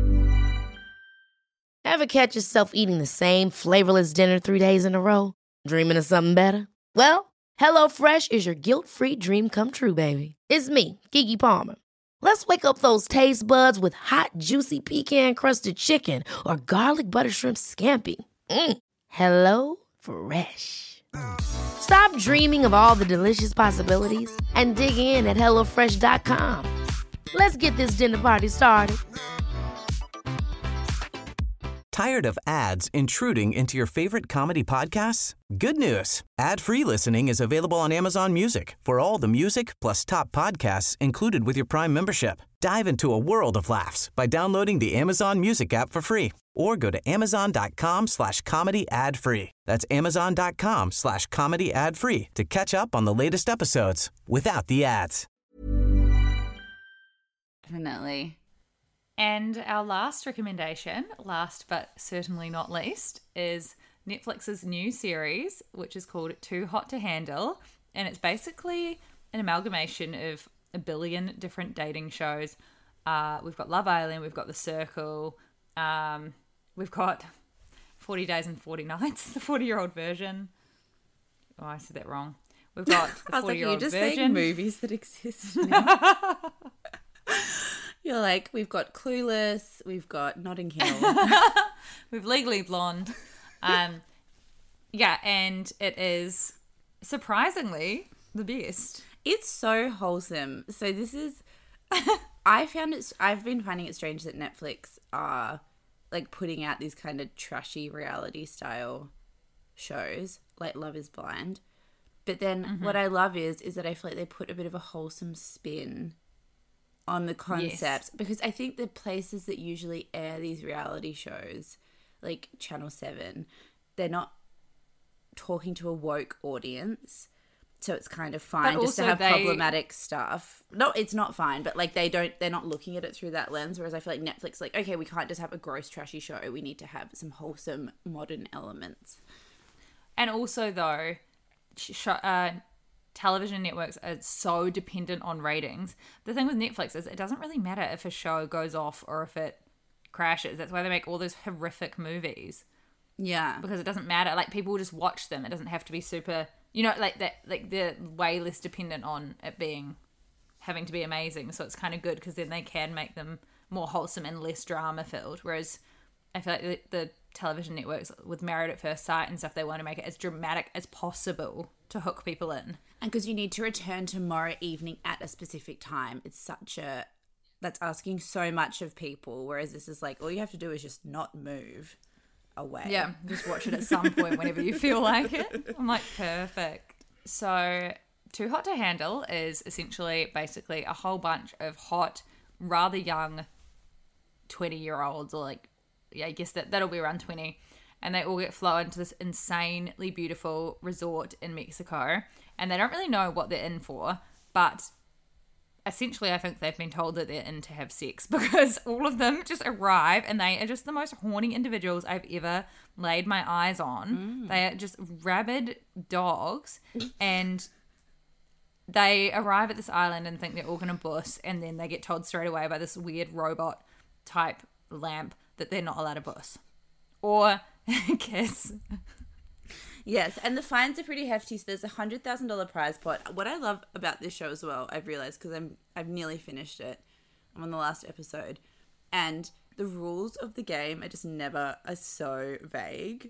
S1: Ever catch yourself eating the same flavorless dinner three days in a row? Dreaming of something better? Well, HelloFresh is your guilt-free dream come true, baby. It's me, Keke Palmer. Let's wake up those taste buds with hot, juicy pecan-crusted chicken or garlic butter shrimp scampi. Mm. Hello Fresh. Stop dreaming of all the delicious possibilities and dig in at hello fresh dot com. Let's get this dinner party started.
S2: Tired of ads intruding into your favorite comedy podcasts? Good news. Ad-free listening is available on Amazon Music for all the music plus top podcasts included with your Prime membership. Dive into a world of laughs by downloading the Amazon Music app for free or go to amazon.com slash comedy ad free. That's amazon.com slash comedy ad free to catch up on the latest episodes without the ads.
S5: Definitely.
S4: And our last recommendation, last but certainly not least, is Netflix's new series, which is called Too Hot to Handle. And it's basically an amalgamation of a billion different dating shows. Uh, we've got Love Island, we've got The Circle, um, we've got forty days and forty nights, the forty-year-old version. Oh, I said that wrong. We've got the forty-year-old
S5: like,
S4: version.
S5: You're just saying movies that exist now. You're like, we've got Clueless, we've got Notting Hill.
S4: We've Legally Blonde. Um, yeah, and it is surprisingly the best.
S5: It's so wholesome. So this is, I found it, I've been finding it strange that Netflix are like putting out these kind of trashy reality style shows like Love is Blind. But then mm-hmm. what I love is, is that I feel like they put a bit of a wholesome spin on the concepts, yes. because I think the places that usually air these reality shows, like Channel seven, they're not talking to a woke audience. So it's kind of fine
S4: But
S5: just to
S4: also
S5: have
S4: they-
S5: problematic stuff. No, it's not fine, but like they don't, they're not looking at it through that lens. Whereas I feel like Netflix, like, okay, we can't just have a gross, trashy show. We need to have some wholesome, modern elements.
S4: And also, though, sh- uh, television networks are so dependent on ratings. The thing with Netflix is it doesn't really matter if a show goes off or if it crashes. That's why they make all those horrific movies.
S5: Yeah.
S4: Because it doesn't matter. Like, people will just watch them. It doesn't have to be super... You know, like that, like they're way less dependent on it being, having to be amazing. So it's kind of good because then they can make them more wholesome and less drama filled. Whereas I feel like the, the television networks with Married at First Sight and stuff, they want to make it as dramatic as possible to hook people in.
S5: And because you need to return tomorrow evening at a specific time, it's such a, that's asking so much of people. Whereas this is like, all you have to do is just not move away.
S4: Yeah, just watch it at some point whenever you feel like it. I'm like, perfect. So Too Hot to Handle is essentially basically a whole bunch of hot, rather young twenty-year-olds, or like, yeah, I guess that, that'll be around twenty, and they all get flown to this insanely beautiful resort in Mexico, and they don't really know what they're in for, but essentially I think they've been told that they're in to have sex, because all of them just arrive and they are just the most horny individuals I've ever laid my eyes on. Mm. They are just rabid dogs, and they arrive at this island and think they're all going to buss, and then they get told straight away by this weird robot type lamp that they're not allowed to buss or kiss.
S5: Yes, and the fines are pretty hefty. So there's a hundred thousand dollar prize pot. What I love about this show as well, I've realized, because I'm I've nearly finished it. I'm on the last episode, and the rules of the game are just never are so vague.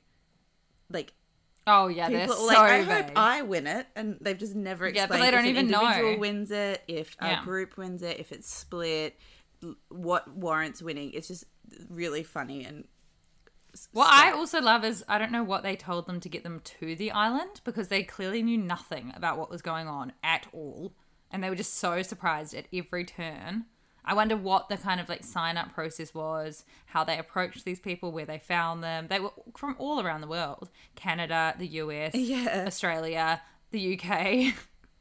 S5: Like,
S4: oh yeah, they're
S5: people
S4: so
S5: are like, I
S4: vague.
S5: hope I win it, and they've just never
S4: Yeah,
S5: explained.
S4: but they don't
S5: if
S4: even
S5: an
S4: know.
S5: individual wins it, if
S4: Yeah.
S5: a group wins it, if it's split, what warrants winning. It's just really funny and.
S4: What I also love is I don't know what they told them to get them to the island, because they clearly knew nothing about what was going on at all. And they were just so surprised at every turn. I wonder what the kind of like sign up process was, how they approached these people, where they found them. They were from all around the world. Canada, the U S,
S5: Yeah.
S4: Australia, the U K.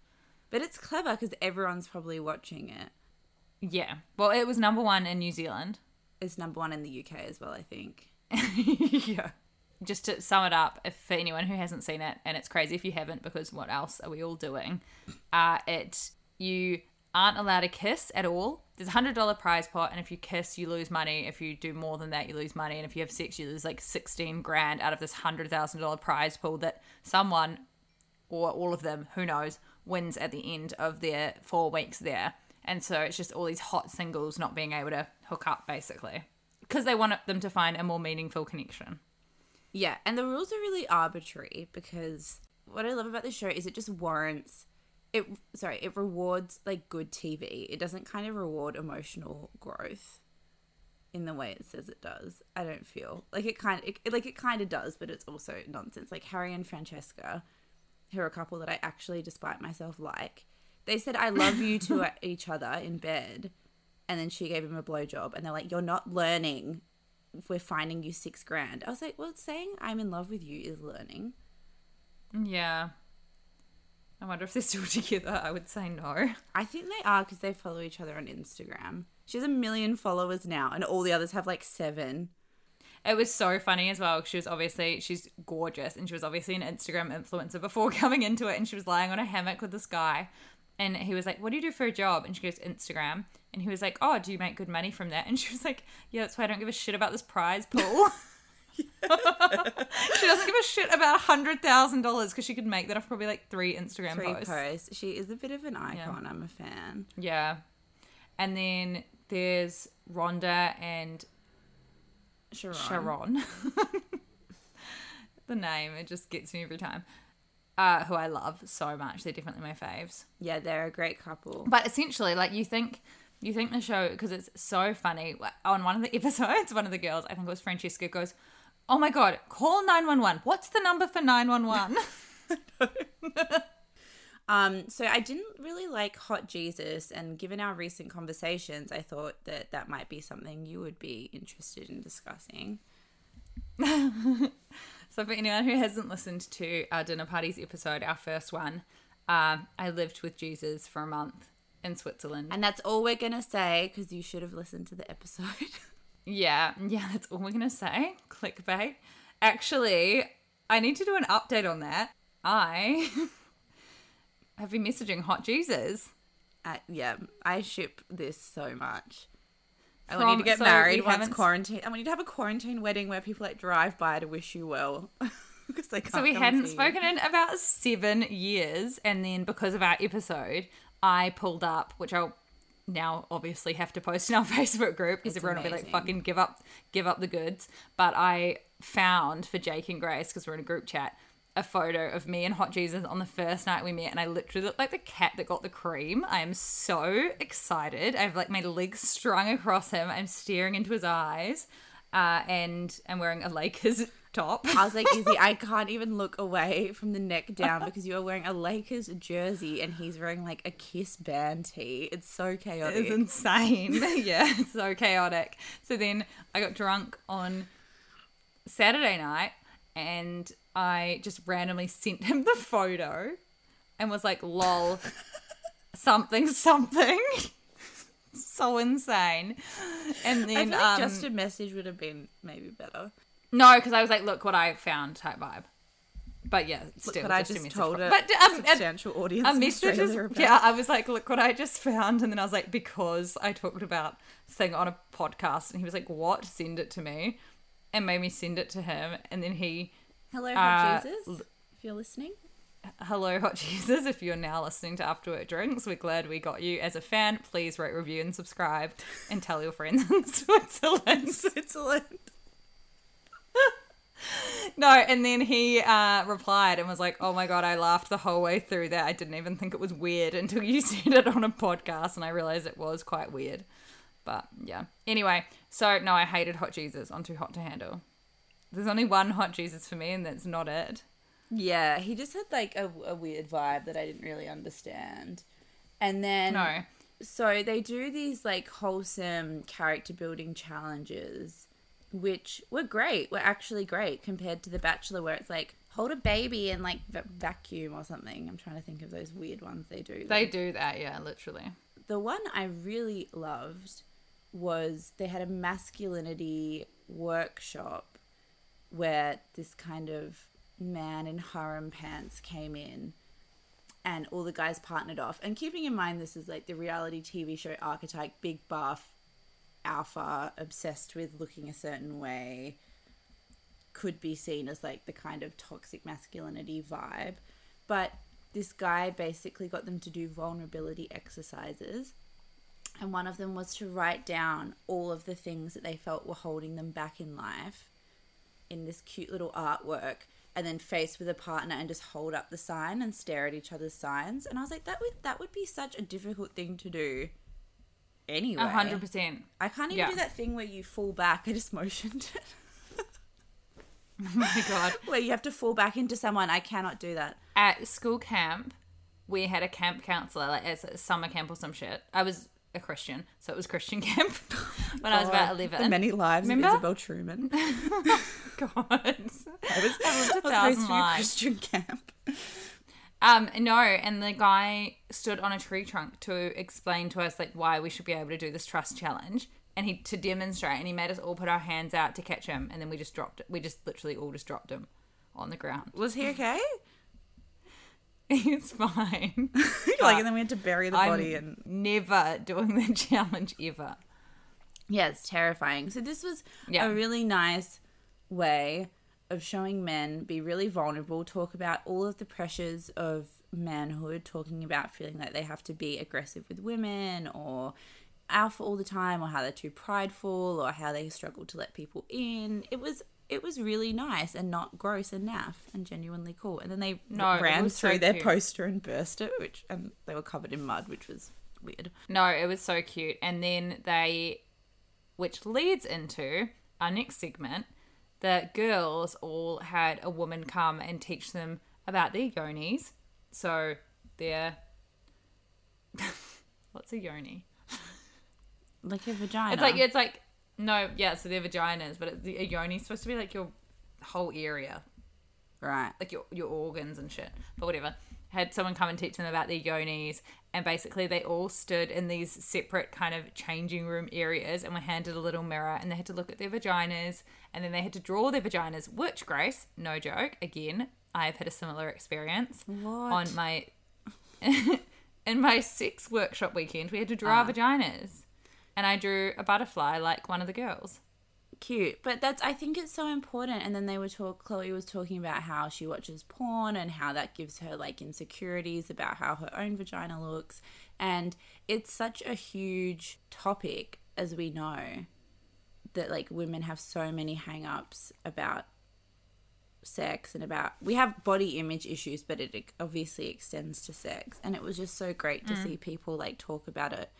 S5: But it's clever because everyone's probably watching it.
S4: Yeah. Well, it was number one in New Zealand.
S5: It's number one in the U K as well, I think.
S4: Yeah. Just to sum it up, if for anyone who hasn't seen it, and it's crazy if you haven't, because what else are we all doing? Uh, it you aren't allowed to kiss at all. There's a hundred dollar prize pot, and if you kiss, you lose money. If you do more than that, you lose money, and if you have sex, you lose like sixteen grand out of this hundred thousand dollar prize pool that someone, or all of them, who knows, wins at the end of their four weeks there. And so it's just all these hot singles not being able to hook up, basically, because they want them to find a more meaningful connection.
S5: Yeah, and the rules are really arbitrary, because what I love about this show is it just warrants it. Sorry, it rewards like good T V. It doesn't kind of reward emotional growth in the way it says it does. I don't feel like it kind of it, like it kind of does, but it's also nonsense. Like Harry and Francesca, who are a couple that I actually, despite myself, like. They said I love you to each other in bed, and then she gave him a blowjob, and they're like, "You're not learning. If we're finding you six grand." I was like, "Well, saying I'm in love with you is learning."
S4: Yeah. I wonder if they're still together. I would say no.
S5: I think they are, because they follow each other on Instagram. She has a million followers now, and all the others have like seven.
S4: It was so funny as well. She was obviously, she's gorgeous, and she was obviously an Instagram influencer before coming into it, and she was lying on a hammock with this guy. And he was like, "What do you do for a job?" And she goes, "Instagram." And he was like, "Oh, do you make good money from that?" And she was like, "Yeah, that's why I don't give a shit about this prize pool." She doesn't give a shit about one hundred thousand dollars, because she could make that off probably like three Instagram
S5: Three
S4: posts.
S5: posts. She is a bit of an icon.
S4: Yeah.
S5: I'm a fan.
S4: Yeah. And then there's Rhonda and
S5: Sharon.
S4: Sharon. The name, it just gets me every time. Uh, who I love so much. They're definitely my faves.
S5: Yeah, they're a great couple.
S4: But essentially, like, you think you think the show, because it's so funny, on one of the episodes, one of the girls, I think it was Francesca, goes, "Oh my God, call nine one one. What's the number for nine one one?
S5: Um, so I didn't really like Hot Jesus, and given our recent conversations, I thought that that might be something you would be interested in discussing.
S4: So for anyone who hasn't listened to our dinner parties episode, our first one, um, I lived with Jesus for a month in Switzerland.
S5: And that's all we're going to say because you should have listened to the episode.
S4: Yeah, yeah, that's all we're going to say. Clickbait. Actually, I need to do an update on that. I have been messaging Hot Jesus.
S5: Uh, yeah, I ship this so much. I
S4: From,
S5: want you to get
S4: so
S5: married once
S4: haven't...
S5: quarantine. I want you to have a quarantine wedding where people like drive by to wish you well. Because they can't
S4: So we
S5: come
S4: hadn't
S5: see
S4: spoken
S5: you.
S4: in about seven years. And then because of our episode, I pulled up, which I'll now obviously have to post in our Facebook group because everyone will be like, fucking give up, give up the goods. But I found for Jake and Grace, because we're in a group chat, a photo of me and Hot Jesus on the first night we met, and I literally look like the cat that got the cream. I am so excited. I have like my legs strung across him. I'm staring into his eyes, uh, and I'm wearing a Lakers top.
S5: I was like, Izzy, I can't even look away from the neck down because you are wearing a Lakers jersey and he's wearing like a Kiss band tee. It's so chaotic.
S4: It's insane. Yeah, it's so chaotic. So then I got drunk on Saturday night and I just randomly sent him the photo and was like, lol, something, something. So insane. And then
S5: I feel like
S4: um,
S5: just a message would have been maybe better.
S4: no, because I was like, look what I found type vibe. But yeah, still,
S5: Look what I
S4: just, a
S5: just
S4: message.
S5: told a
S4: but, um,
S5: substantial audience
S4: a
S5: in
S4: message is,
S5: Australia about.
S4: yeah, I was like, look what I just found. And then I was like, because I talked about thing on a podcast. And he was like, what? Send it to me. And made me send it to him. And then he...
S5: Hello,
S4: uh,
S5: Hot Jesus, if you're listening.
S4: Hello, Hot Jesus, if you're now listening to After Work Drinks. We're glad we got you as a fan. Please rate, review, and subscribe. And tell your friends in Switzerland.
S5: Switzerland.
S4: No, and then he uh, replied and was like, oh my God, I laughed the whole way through that. I didn't even think it was weird until you said it on a podcast, and I realized it was quite weird. But yeah. Anyway, so no, I hated Hot Jesus on Too Hot to Handle. There's only one Hot Jesus for me, and that's not it.
S5: Yeah, he just had like a, a weird vibe that I didn't really understand. And then...
S4: No.
S5: So they do these like wholesome character building challenges, which were great, were actually great compared to The Bachelor, where it's like, hold a baby and like v- vacuum or something. I'm trying to think of those weird ones they do.
S4: They do that, yeah, literally.
S5: The one I really loved was they had a masculinity workshop where this kind of man in harem pants came in and all the guys partnered off. And keeping in mind this is like the reality T V show archetype, big buff, alpha, obsessed with looking a certain way, could be seen as like the kind of toxic masculinity vibe. But this guy basically got them to do vulnerability exercises, and one of them was to write down all of the things that they felt were holding them back in life in this cute little artwork, and then face with a partner and just hold up the sign and stare at each other's signs. And I was like, that would that would be such a difficult thing to do anyway.
S4: A hundred percent.
S5: I can't even
S4: Yeah.
S5: do that thing where you fall back. I just motioned it.
S4: Oh my God.
S5: Where you have to fall back into someone. I cannot do that.
S4: At school camp, we had a camp counselor, like as a summer camp or some shit. I was a Christian, so it was Christian camp when I was about eleven.
S5: The many lives
S4: Remember?
S5: of Isabel Truman.
S4: God. I was, I lived a
S5: I was
S4: thousand
S5: raised through
S4: lives.
S5: Christian camp.
S4: Um, no, and the guy stood on a tree trunk to explain to us like why we should be able to do this trust challenge, and he to demonstrate, and he made us all put our hands out to catch him, and then we just dropped it. We just literally all just dropped him on the ground.
S5: Was he okay?
S4: He's fine.
S5: Like, and then we had to bury the
S4: I'm
S5: body and
S4: never doing the challenge ever.
S5: yeah, it's terrifying. So this was
S4: Yeah.
S5: a really nice way of showing men be really vulnerable, talk about all of the pressures of manhood, talking about feeling like they have to be aggressive with women or alpha all the time, or how they're too prideful, or how they struggle to let people in. It was it was really nice and not gross and naff and genuinely cool. And then they
S4: No, it
S5: ran
S4: was so
S5: through their
S4: cute.
S5: poster and burst it, which and they were covered in mud, which was weird.
S4: No, it was so cute. And then they, which leads into our next segment, the girls all had a woman come and teach them about their yonis. So their, what's a yoni?
S5: Like a vagina.
S4: It's like, it's like, no, yeah, so they're vaginas, but it's, a yoni is supposed to be like your whole area.
S5: Right.
S4: Like your, your organs and shit. But whatever. Had someone come and teach them about their yonis, and basically they all stood in these separate kind of changing room areas and were handed a little mirror, and they had to look at their vaginas, and then they had to draw their vaginas, which, Grace, no joke, again, I've had a similar experience.
S5: What?
S4: On my in my sex workshop weekend, we had to draw
S5: Ah.
S4: vaginas, and I drew a butterfly like one of the girls.
S5: Cute, but that's I think it's so important. And then they were talk Chloe was talking about how she watches porn and how that gives her like insecurities about how her own vagina looks, and it's such a huge topic, as we know, that like women have so many hang-ups about sex and about we have body image issues, but it obviously extends to sex. And it was just so great to mm. see people like talk about it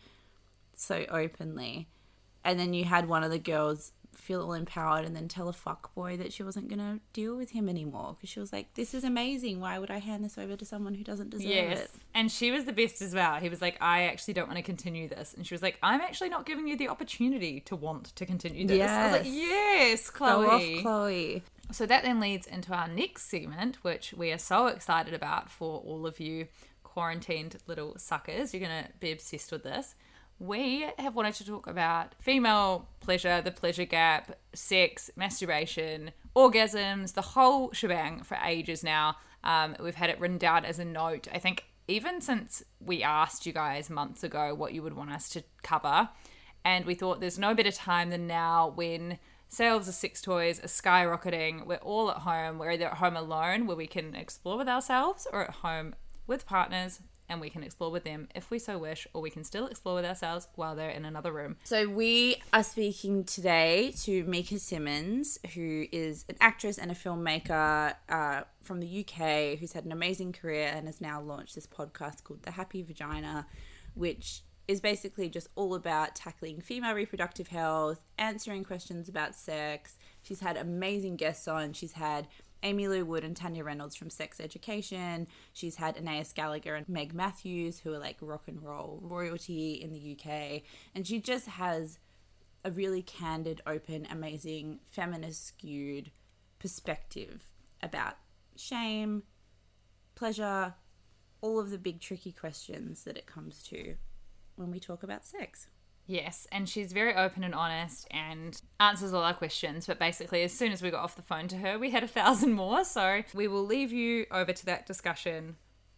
S5: so openly. And then you had one of the girls feel all empowered and then tell a fuckboy that she wasn't going to deal with him anymore because she was like, this is amazing. Why would I hand this over to someone who doesn't deserve
S4: yes.
S5: it?
S4: And she was the best as well. He was like, I actually don't want to continue this. And she was like, I'm actually not giving you the opportunity to want to continue this.
S5: Yes.
S4: I was like, yes, Chloe.
S5: Go off, Chloe.
S4: So that then leads into our next segment, which we are so excited about for all of you quarantined little suckers. You're going to be obsessed with this. We have wanted to talk about female pleasure, the pleasure gap, sex, masturbation, orgasms, the whole shebang for ages now. Um, we've had it written down as a note. I think even since we asked you guys months ago what you would want us to cover, and we thought there's no better time than now when sales of sex toys are skyrocketing. We're all at home. We're either at home alone where we can explore with ourselves, or at home with partners and we can explore with them if we so wish, or we can still explore with ourselves while they're in another room.
S5: So we are speaking today to Mika Simmons, who is an actress and a filmmaker uh, from the U K, who's had an amazing career and has now launched this podcast called The Happy Vagina, which is basically just all about tackling female reproductive health, answering questions about sex. She's had amazing guests on. She's had Amy Lou Wood and Tanya Reynolds from Sex Education. She's had Anais Gallagher and Meg Matthews, who are like rock and roll royalty in the U K. And she just has a really candid, open, amazing, feminist-skewed perspective about shame, pleasure, all of the big tricky questions that it comes to when we talk about sex.
S4: Yes, and she's very open and honest and answers all our questions. But basically, as soon as we got off the phone to her, we had a thousand more. So we will leave you over to that discussion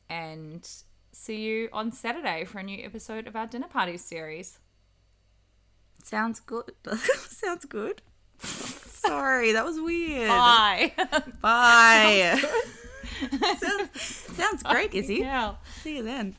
S4: and see you on Saturday for a new episode of our Dinner Parties series.
S5: Sounds good. Sounds good. Sorry, that was weird.
S4: Bye.
S5: Bye. sounds, sounds great, Izzy.
S4: Yeah.
S5: See you then.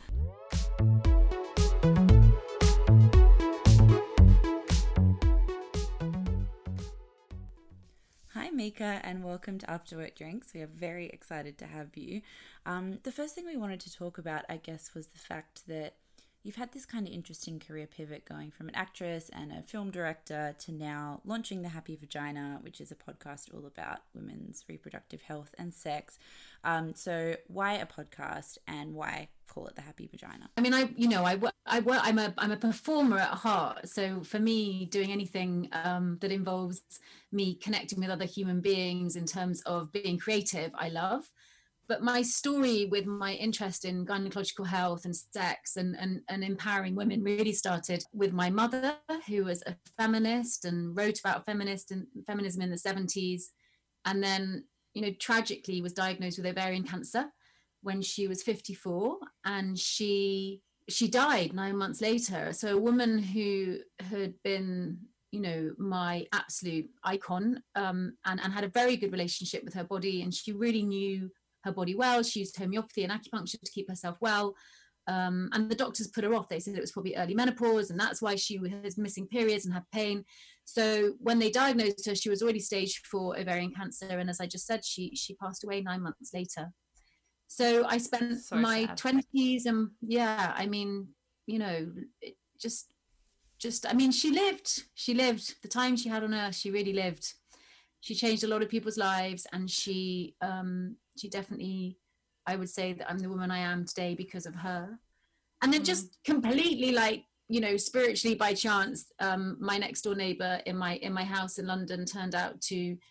S5: Hi Mika, and welcome to After Work Drinks. We are very excited to have you. Um, the first thing we wanted to talk about, I guess, was the fact that you've had this kind of interesting career pivot going from an actress and a film director to now launching The Happy Vagina, which is a podcast all about women's reproductive health and sex. Um, so why a podcast and why call it The Happy Vagina?
S10: I mean, I, you know, I, wo- I work, I'm a, I'm a performer at heart. So for me, doing anything um, that involves me connecting with other human beings in terms of being creative, I love. But my story with my interest in gynecological health and sex and, and, and empowering women really started with my mother, who was a feminist and wrote about feminist and feminism in the seventies. And then, you know, tragically was diagnosed with ovarian cancer when she was fifty-four, and she she died nine months later. So a woman who had been, you know, my absolute icon um, and, and had a very good relationship with her body, and she really knew her body well. She used homeopathy and acupuncture to keep herself well. Um, and the doctors put her off. They said it was probably early menopause, and that's why she was missing periods and had pain. So when they diagnosed her, she was already stage four ovarian cancer. And as I just said, she she passed away nine months later. So I spent
S4: So
S10: my
S4: sad.
S10: twenties and yeah, I mean, you know, it just, just, I mean, she lived, she lived the time she had on earth. She really lived. She changed a lot of people's lives, and she, um, she definitely, I would say that I'm the woman I am today because of her. And then just completely, like, you know, spiritually by chance, um, my next door neighbor in my in my house in London turned out to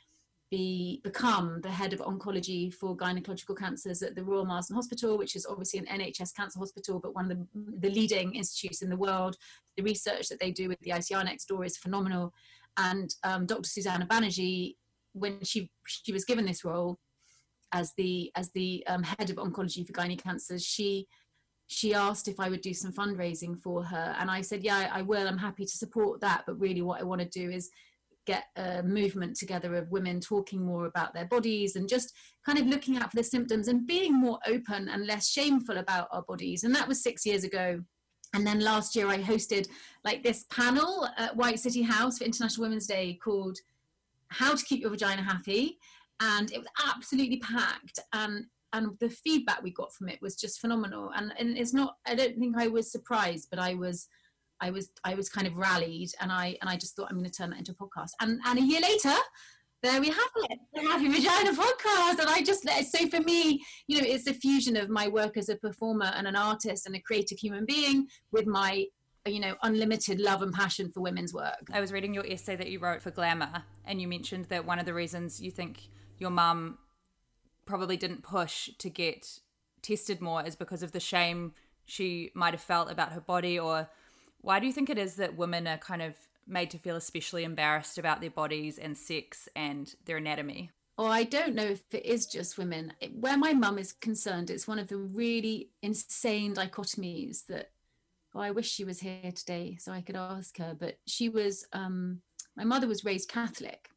S10: be become the head of oncology for gynecological cancers at the Royal Marsden Hospital, which is obviously an N H S cancer hospital, but one of the, the leading institutes in the world. The research that they do with the I C R next door is phenomenal. And um, Doctor Susanna Banerjee, when she she was given this role as the as the um, head of oncology for gynae cancers, she she asked if I would do some fundraising for her, and I said, yeah, I will. I'm happy to support that, but really, what I want to do is get a movement together of women talking more about their bodies and just kind of looking out for the symptoms and being more open and less shameful about our bodies. And that was six years ago. And then last year I hosted like this panel at White City House for International Women's Day called How to Keep Your Vagina Happy. And it was absolutely packed. And and the feedback we got from it was just phenomenal. And, and it's not, I don't think I was surprised, but I was I was I was kind of rallied, and I and I just thought I'm going to turn that into a podcast. And and a year later, there we have it, the Happy Vagina podcast. And I just so for me, you know, it's the fusion of my work as a performer and an artist and a creative human being with my, you know, unlimited love and passion for women's work.
S4: I was reading your essay that you wrote for Glamour, and you mentioned that one of the reasons you think your mum probably didn't push to get tested more is because of the shame she might have felt about her body. Or why do you think it is that women are kind of made to feel especially embarrassed about their bodies and sex and their anatomy?
S10: Oh, I don't know if it is just women. Where my mum is concerned, it's one of the really insane dichotomies that, oh, I wish she was here today so I could ask her. But she was, um, my mother was raised Catholic,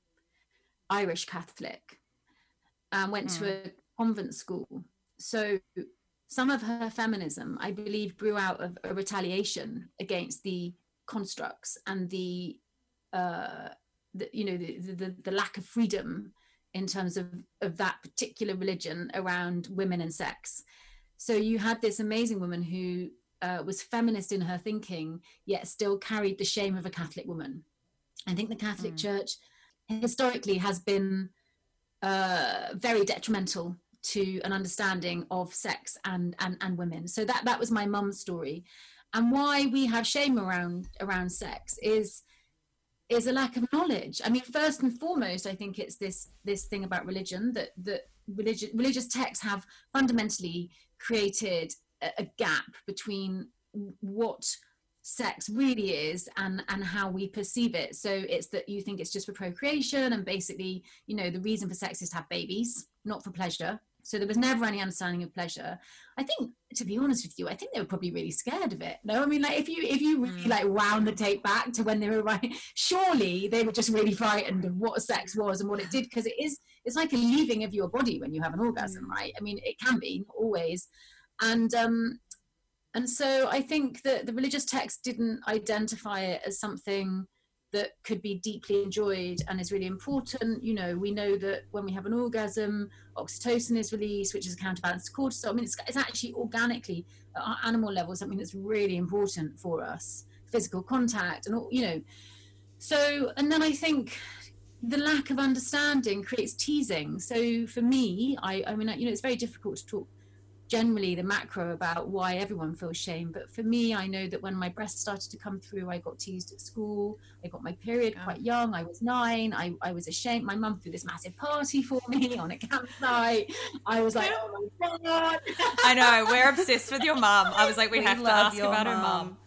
S10: Irish Catholic, and went mm. to a convent school. So some of her feminism, I believe, grew out of a retaliation against the constructs and the, uh, the you know, the, the the lack of freedom in terms of, of that particular religion around women and sex. So you had this amazing woman who uh, was feminist in her thinking, yet still carried the shame of a Catholic woman. I think the Catholic mm. Church historically has been uh, very detrimental to an understanding of sex and, and, and women. So that, that was my mum's story. And why we have shame around around sex is is a lack of knowledge. I mean, first and foremost, I think it's this this thing about religion, that that religious religious texts have fundamentally created a, a gap between what sex really is and and how we perceive it. So it's that you think it's just for procreation, and basically, you know, the reason for sex is to have babies, not for pleasure. So there was never any understanding of pleasure. I think, to be honest with you, I think they were probably really scared of it. No, I mean, like if you if you really like wound the tape back to when they were writing, surely they were just really frightened of what sex was and what it did, because it is it's like a leaving of your body when you have an orgasm, right? I mean, it can be, not always, and um, and so I think that the religious text didn't identify it as something that could be deeply enjoyed and is really important. You know, we know that when we have an orgasm, oxytocin is released, which is a counterbalance to cortisol. I mean, it's, it's actually organically at our animal level something that's really important for us, physical contact and all, you know. So, and then I think the lack of understanding creates teasing. So for me, I, I mean, you know, it's very difficult to talk generally the macro about why everyone feels shame, but for me, I know that when my breasts started to come through, I got teased at school. I got my period yeah. quite young. I was nine. I, I was ashamed. My mum threw this massive party for me on a campsite. I was like, oh my god.
S4: I know, we're obsessed with your mum. I was like, we, we have to ask about mom. her mum.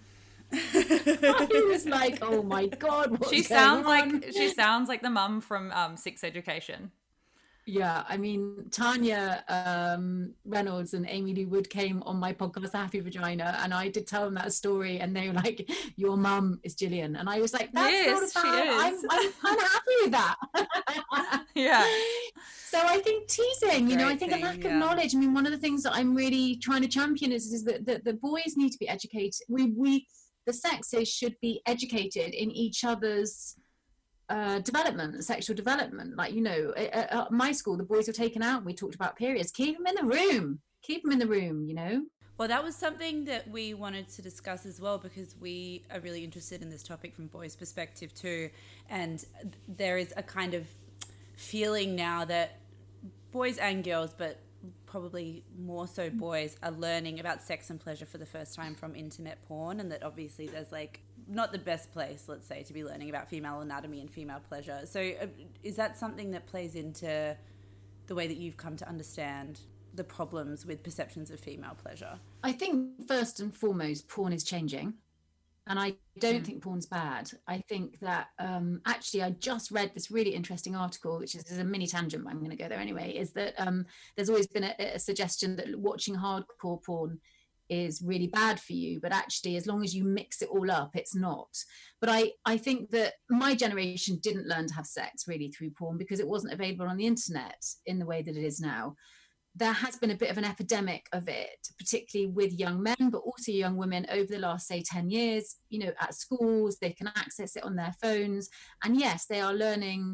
S10: I was like, oh my god, what's
S4: she sounds on? like she sounds like the mum from um, Sex Education.
S10: Yeah, I mean, Tanya um, Reynolds and Amy Lee Wood came on my podcast, Happy Vagina, and I did tell them that story, and they were like, your mum is Gillian. And I was like, that's
S4: yes,
S10: not a bad, I'm, I'm, I'm happy with that.
S4: Yeah.
S10: So I think teasing, you know, I think
S4: thing,
S10: a lack
S4: yeah.
S10: of knowledge. I mean, one of the things that I'm really trying to champion is, is that the, the boys need to be educated. We, we, the sexes should be educated in each other's Uh, development, sexual development. Like, you know, at, at my school, the boys were taken out. We talked about periods. Keep them in the room. Keep them in the room, you know?
S11: Well, that was something that we wanted to discuss as well, because we are really interested in this topic from boys' perspective too. And there is a kind of feeling now that boys and girls, but probably more so boys, are learning about sex and pleasure for the first time from internet porn, and that obviously there's like not the best place, let's say, to be learning about female anatomy and female pleasure. So uh, is that something that plays into the way that you've come to understand the problems with perceptions of female pleasure?
S10: I think first and foremost, porn is changing. And I don't mm. think porn's bad. I think that um, actually I just read this really interesting article, which is, is a mini tangent, but I'm going to go there anyway, is that um, there's always been a, a suggestion that watching hardcore porn is really bad for you, but actually as long as you mix it all up, it's not. But I, I think that my generation didn't learn to have sex really through porn because it wasn't available on the internet in the way that it is now. There has been a bit of an epidemic of it, particularly with young men, but also young women over the last, say, ten years, you know, at schools, they can access it on their phones. And yes, they are learning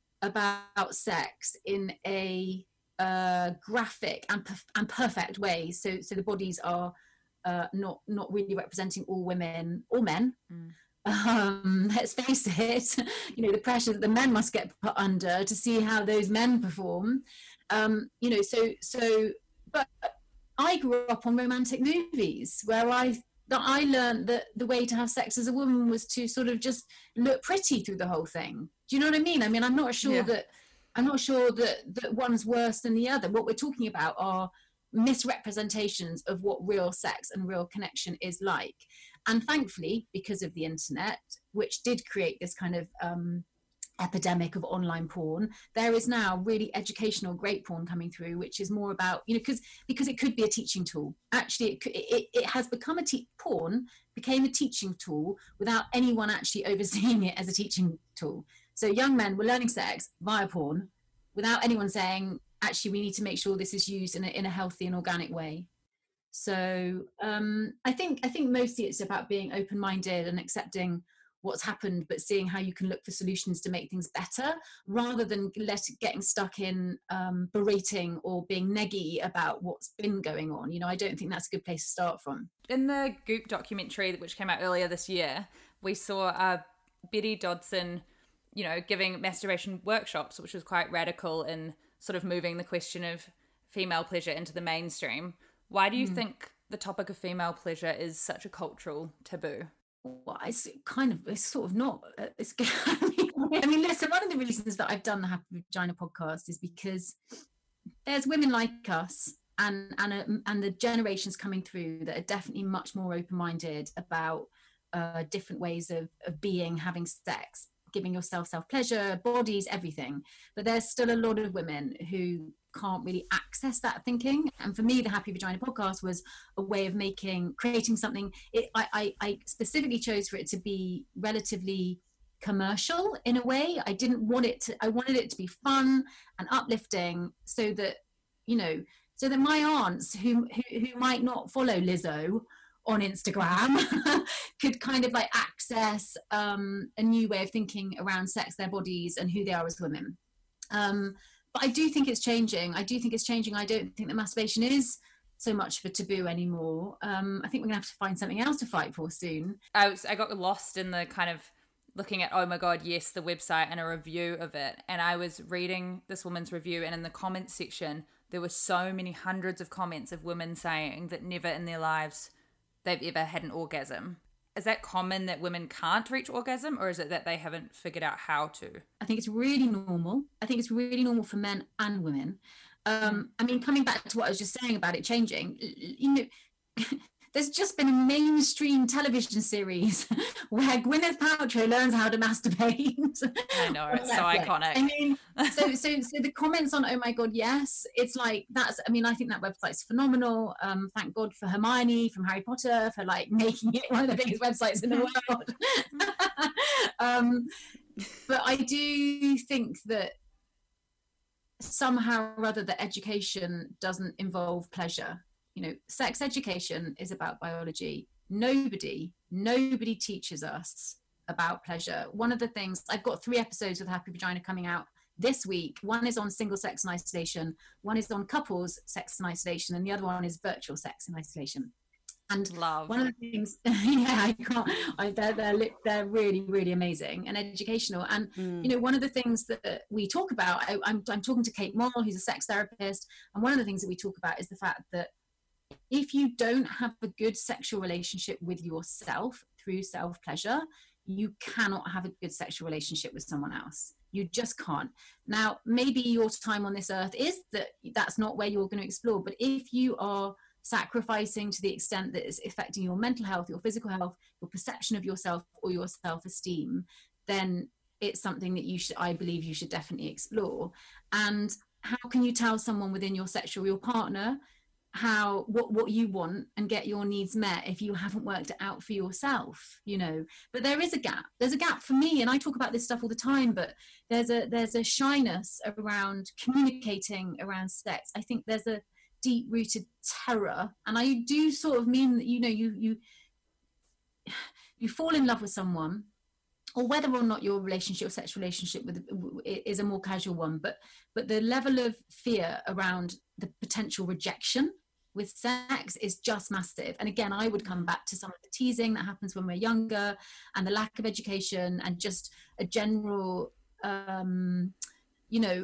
S10: about sex in a uh, graphic and, perf- and perfect way. So, so the bodies are uh, not, not really representing all women or men. Mm. Um, let's face it, you know, the pressure that the men must get put under to see how those men perform. Um, you know, so, so, but I grew up on romantic movies where I, that I learned that the way to have sex as a woman was to sort of just look pretty through the whole thing. Do you know what I mean? I mean, I'm not sure yeah. that, I'm not sure that, that one's worse than the other. What we're talking about are misrepresentations of what real sex and real connection is like. And thankfully, because of the internet, which did create this kind of, um, epidemic of online porn, there is now really educational great porn coming through, which is more about, you know, because because it could be a teaching tool. Actually, it, it, it has become a te- porn became a teaching tool without anyone actually overseeing it as a teaching tool. So young men were learning sex via porn without anyone saying, actually, we need to make sure this is used in a, in a healthy and organic way. So um, I think I think mostly it's about being open-minded and accepting what's happened, but seeing how you can look for solutions to make things better rather than let getting stuck in um, berating or being neggy about what's been going on. You know, I don't think that's a good place to start from.
S4: In the Goop documentary, which came out earlier this year, we saw uh, Betty Dodson, you know, giving masturbation workshops, which was quite radical in sort of moving the question of female pleasure into the mainstream. Why do you mm. think the topic of female pleasure is such a cultural taboo?
S10: Well, it's kind of, it's sort of not, it's, I mean, listen, one of the reasons that I've done the Happy Vagina podcast is because there's women like us and and uh, and the generations coming through that are definitely much more open-minded about uh, different ways of, of being, having sex, giving yourself self-pleasure, bodies, everything. But there's still a lot of women who can't really access that thinking. And for me, the Happy Vagina podcast was a way of making, creating something. It, I, I, I specifically chose for it to be relatively commercial in a way. I didn't want it to, I wanted it to be fun and uplifting so that, you know, so that my aunts who, who, who might not follow Lizzo on Instagram could kind of like access um, a new way of thinking around sex, their bodies and who they are as women. Um, But I do think it's changing. I do think it's changing. I don't think that masturbation is so much of a taboo anymore. Um, I think we're going to have to find something else to fight for soon.
S4: I, was, I got lost in the kind of looking at, oh my God, yes, the website and a review of it. And I was reading this woman's review, and in the comments section, there were so many hundreds of comments of women saying that never in their lives they've ever had an orgasm. Is that common that women can't reach orgasm, or is it that they haven't figured out how to?
S10: I think it's really normal. I think it's really normal for men and women. Um, I mean, coming back to what I was just saying about it changing, you know, there's just been a mainstream television series where Gwyneth Paltrow learns how to masturbate.
S4: I know, it's so iconic.
S10: I mean, so so so the comments on, oh my God, yes, it's like, that's, I mean, I think that website's phenomenal. Um, thank God for Hermione from Harry Potter for like making it one of the biggest websites in the world. um, but I do think that somehow or other that education doesn't involve pleasure. You know, sex education is about biology. Nobody, nobody teaches us about pleasure. One of the things, I've got three episodes of Happy Vagina coming out this week. One is on single sex and isolation. One is on couples sex and isolation. And the other one is virtual sex and isolation. And
S4: love
S10: one of the things, yeah, I can't, I, they're, they're, they're really, really amazing and educational. And, mm. you know, one of the things that we talk about, I, I'm, I'm talking to Kate Moll, who's a sex therapist. And one of the things that we talk about is the fact that if you don't have a good sexual relationship with yourself through through self-pleasure, you cannot have a good sexual relationship with someone else. You just can't. Now, maybe your time on this earth is that that's not where you're going to explore. But if you are sacrificing to the extent that it's affecting your mental health, your physical health, your perception of yourself, or your self-esteem, then it's something that you should, I believe you should definitely explore. And how can you tell someone within your sexual, your partner, how what what you want and get your needs met if you haven't worked it out for yourself, you know? But there is a gap. There's a gap for me, and I talk about this stuff all the time, but there's a there's a shyness around communicating around sex. I think there's a deep-rooted terror, and I do sort of mean that, you know, you you you fall in love with someone, or whether or not your relationship or sexual relationship with is a more casual one, but but the level of fear around the potential rejection with sex is just massive. And again, I would come back to some of the teasing that happens when we're younger, and the lack of education, and just a general, um, you know,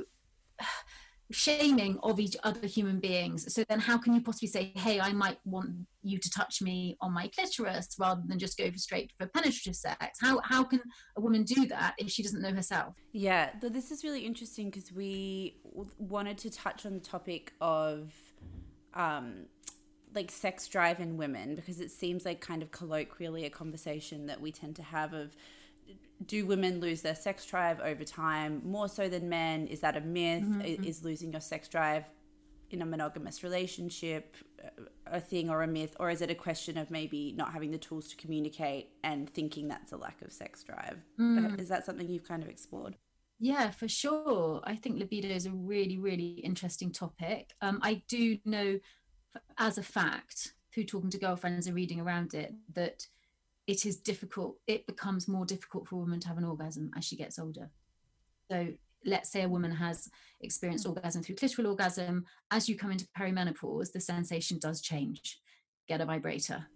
S10: shaming of each other human beings. So then how can you possibly say, hey, I might want you to touch me on my clitoris, rather than just go for straight for penetrative sex? How how can a woman do that if she doesn't know herself?
S11: Yeah, so this is really interesting, because we wanted to touch on the topic of um like sex drive in women, because it seems like kind of colloquially a conversation that we tend to have of, do women lose their sex drive over time more so than men? Is that a myth? Mm-hmm. Is losing your sex drive in a monogamous relationship a thing or a myth? Or is it a question of maybe not having the tools to communicate and thinking that's a lack of sex drive? Mm. Is that something you've kind of explored?
S10: Yeah, for sure. I think libido is a really, really interesting topic. Um, I do know as a fact, through talking to girlfriends and reading around it, that it is difficult. It becomes more difficult for a woman to have an orgasm as she gets older. So let's say a woman has experienced orgasm through clitoral orgasm. As you come into perimenopause, the sensation does change. Get a vibrator.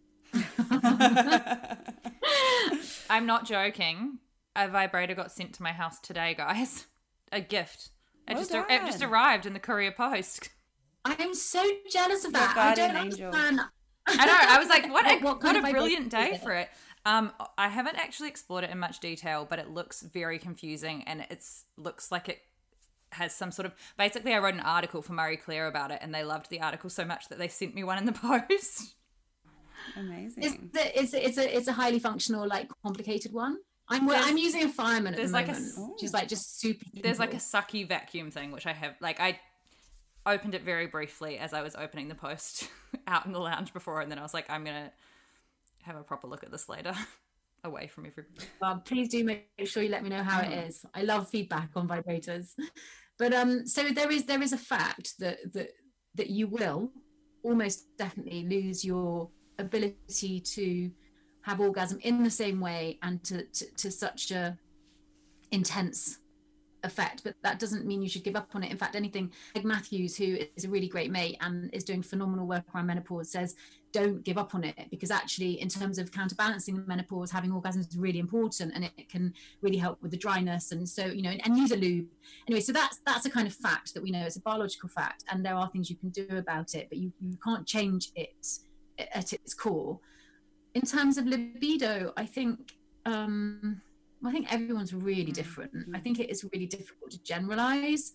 S4: I'm not joking. A vibrator got sent to my house today, guys. A gift. It, well just, it just arrived in the courier post.
S10: I'm so jealous of that. I don't
S11: angel.
S10: understand.
S4: I know. I was like, what a,
S10: what,
S4: what a brilliant day for it. Um, I haven't actually explored it in much detail, but it looks very confusing, and it's looks like it has some sort of... Basically, I wrote an article for Marie Claire about it, and they loved the article so much that they sent me one in the post.
S11: Amazing.
S10: It's, it's, it's, a, it's a highly functional, like, complicated one. I'm there's, I'm using a fireman at the
S4: like
S10: moment.
S4: A,
S10: She's like just super simple.
S4: There's like a sucky vacuum thing, which I have... Like, I opened it very briefly as I was opening the post out in the lounge before, and then I was like, I'm going to have a proper look at this later, away from everybody.
S10: Well, please do make sure you let me know how it is. I love feedback on vibrators. But um, so there is there is a fact that that that you will almost definitely lose your ability to have orgasm in the same way and to to, to such a intense effect, but that doesn't mean you should give up on it. In fact, anything like Matthews, who is a really great mate and is doing phenomenal work around menopause, says don't give up on it, because actually in terms of counterbalancing menopause, having orgasms is really important, and it, it can really help with the dryness. And so, you know, and, and use a lube anyway. So that's that's a kind of fact that we know. It's a biological fact, and there are things you can do about it, but you, you can't change it at its core. In terms of libido, I think um I think everyone's really different. I think it is really difficult to generalize.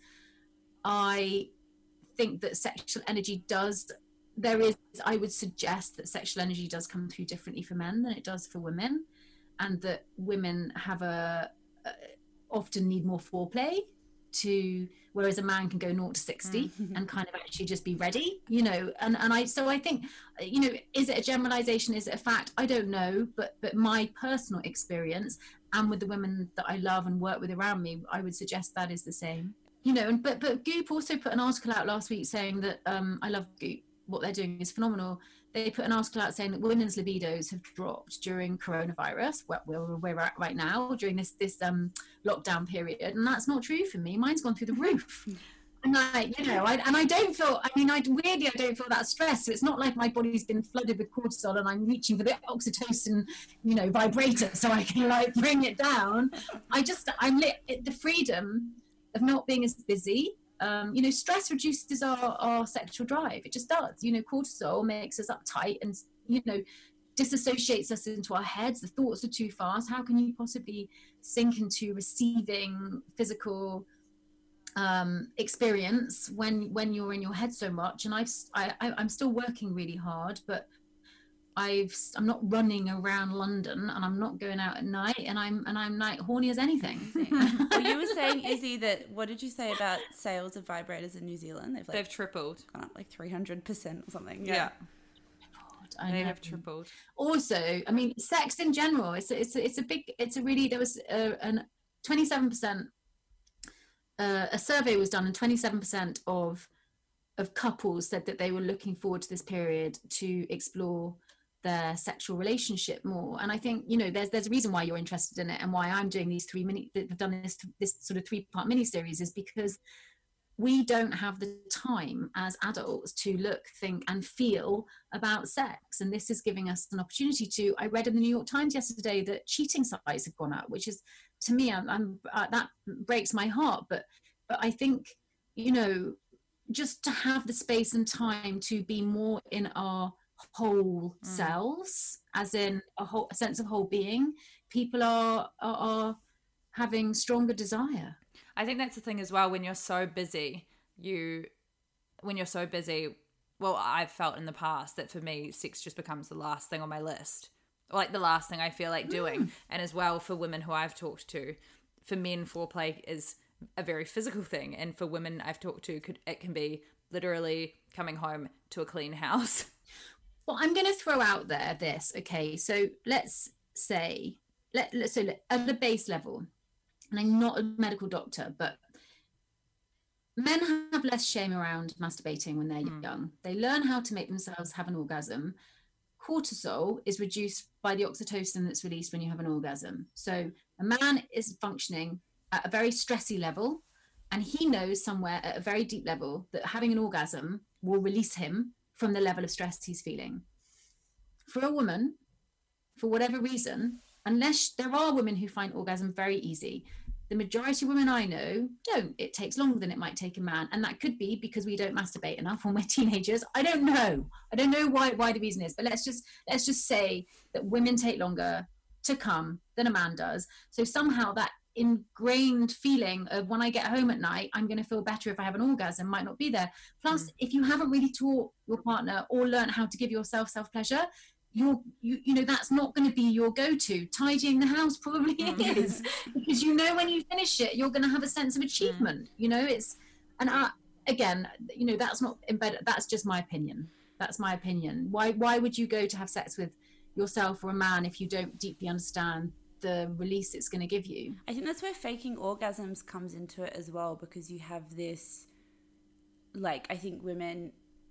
S10: I think that sexual energy does, there is, I would suggest that sexual energy does come through differently for men than it does for women, and that women have a, a often need more foreplay to, whereas a man can go zero to sixty mm-hmm. and kind of actually just be ready, you know. And and I so I think, you know, is it a generalization? Is it a fact? I don't know, but but my personal experience, and with the women that I love and work with around me, I would suggest that is the same, you know. And but but Goop also put an article out last week saying that um I love Goop. What they're doing is phenomenal. They put an article out saying that women's libidos have dropped during coronavirus, where we're at right now, during this this um lockdown period, and that's not true for me. Mine's gone through the roof. I'm like, you know, I, and I don't feel, I mean, I weirdly, I don't feel that stressed. So it's not like my body's been flooded with cortisol and I'm reaching for the oxytocin, you know, vibrator so I can like bring it down. I just, I'm lit, the freedom of not being as busy. Um, you know, stress reduces our, our sexual drive. It just does. You know, cortisol makes us uptight, and, you know, disassociates us into our heads. The thoughts are too fast. How can you possibly sink into receiving physical um, experience when when you're in your head so much? And I've I, I'm still working really hard, but I've I'm not running around London, and I'm not going out at night, and I'm and I'm night horny as anything.
S11: Well, you were saying, Izzy, that what did you say about sales of vibrators in New Zealand? They've like
S4: they've tripled,
S11: gone up like three hundred percent or something.
S4: Yeah.
S11: yeah.
S10: I
S4: they
S10: know.
S4: have tripled.
S10: Also, I mean, sex in general, it's a, it's a, it's a big, it's a really, there was a, an twenty-seven percent, uh, a survey was done, and twenty-seven percent of of couples said that they were looking forward to this period to explore their sexual relationship more. And I think, you know, there's there's a reason why you're interested in it, and why I'm doing these three mini, I've done this this sort of three part mini series, is because we don't have the time as adults to look, think and feel about sex. And this is giving us an opportunity to, I read in the New York Times yesterday that cheating sites have gone up, which is, to me, I'm, I'm uh, that breaks my heart. But, but I think, you know, just to have the space and time to be more in our whole mm. selves, as in a whole a sense of whole being, people are, are, are having stronger desire.
S4: I think that's the thing as well, when you're so busy, you, when you're so busy, well, I've felt in the past that for me, sex just becomes the last thing on my list, like the last thing I feel like doing. Mm. And as well, for women who I've talked to, for men, foreplay is a very physical thing. And for women I've talked to, could, it can be literally coming home to a clean house.
S10: Well, I'm going to throw out there this, okay, so let's say, let, let so at the base level, and I'm not a medical doctor, but men have less shame around masturbating when they're mm. young. They learn how to make themselves have an orgasm. Cortisol is reduced by the oxytocin that's released when you have an orgasm. So a man is functioning at a very stressy level, and he knows somewhere at a very deep level that having an orgasm will release him from the level of stress he's feeling. For a woman, for whatever reason, unless there are women who find orgasm very easy, the majority of women I know don't. It takes longer than it might take a man. And that could be because we don't masturbate enough when we're teenagers. I don't know. I don't know why why the reason is, but let's just let's just say that women take longer to come than a man does. So somehow that ingrained feeling of when I get home at night, I'm going to feel better if I have an orgasm might not be there. Plus, mm. if you haven't really taught your partner or learned how to give yourself self-pleasure, you're, you you know, that's not going to be your go-to. Tidying the house probably mm. is, because you know when you finish it, you're going to have a sense of achievement. Mm. You know, it's, and I, again, you know, that's not embedded. That's just my opinion. That's my opinion. Why why would you go to have sex with yourself or a man if you don't deeply understand the release it's going to give you?
S11: I think that's where faking orgasms comes into it as well, because you have this, like, I think women,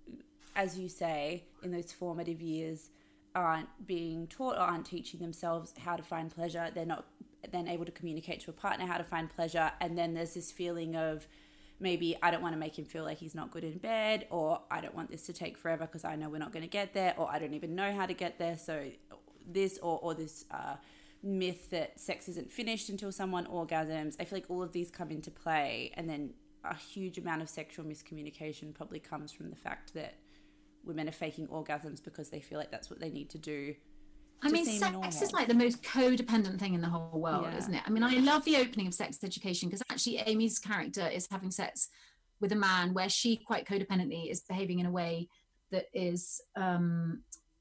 S11: as you say, in those formative years, aren't being taught or aren't teaching themselves how to find pleasure. They're not then able to communicate to a partner how to find pleasure. And then there's this feeling of, maybe I don't want to make him feel like he's not good in bed, or I don't want this to take forever because I know we're not going to get there, or I don't even know how to get there. So this, or, or this uh, myth that sex isn't finished until someone orgasms. I feel like all of these come into play. And then a huge amount of sexual miscommunication probably comes from the fact that women are faking orgasms because they feel like that's what they need to do.
S10: I mean, sex normal. is like the most codependent thing in the whole world, yeah. isn't it? I mean, I love the opening of Sex Education, because actually Amy's character is having sex with a man where she quite codependently is behaving in a way that is um,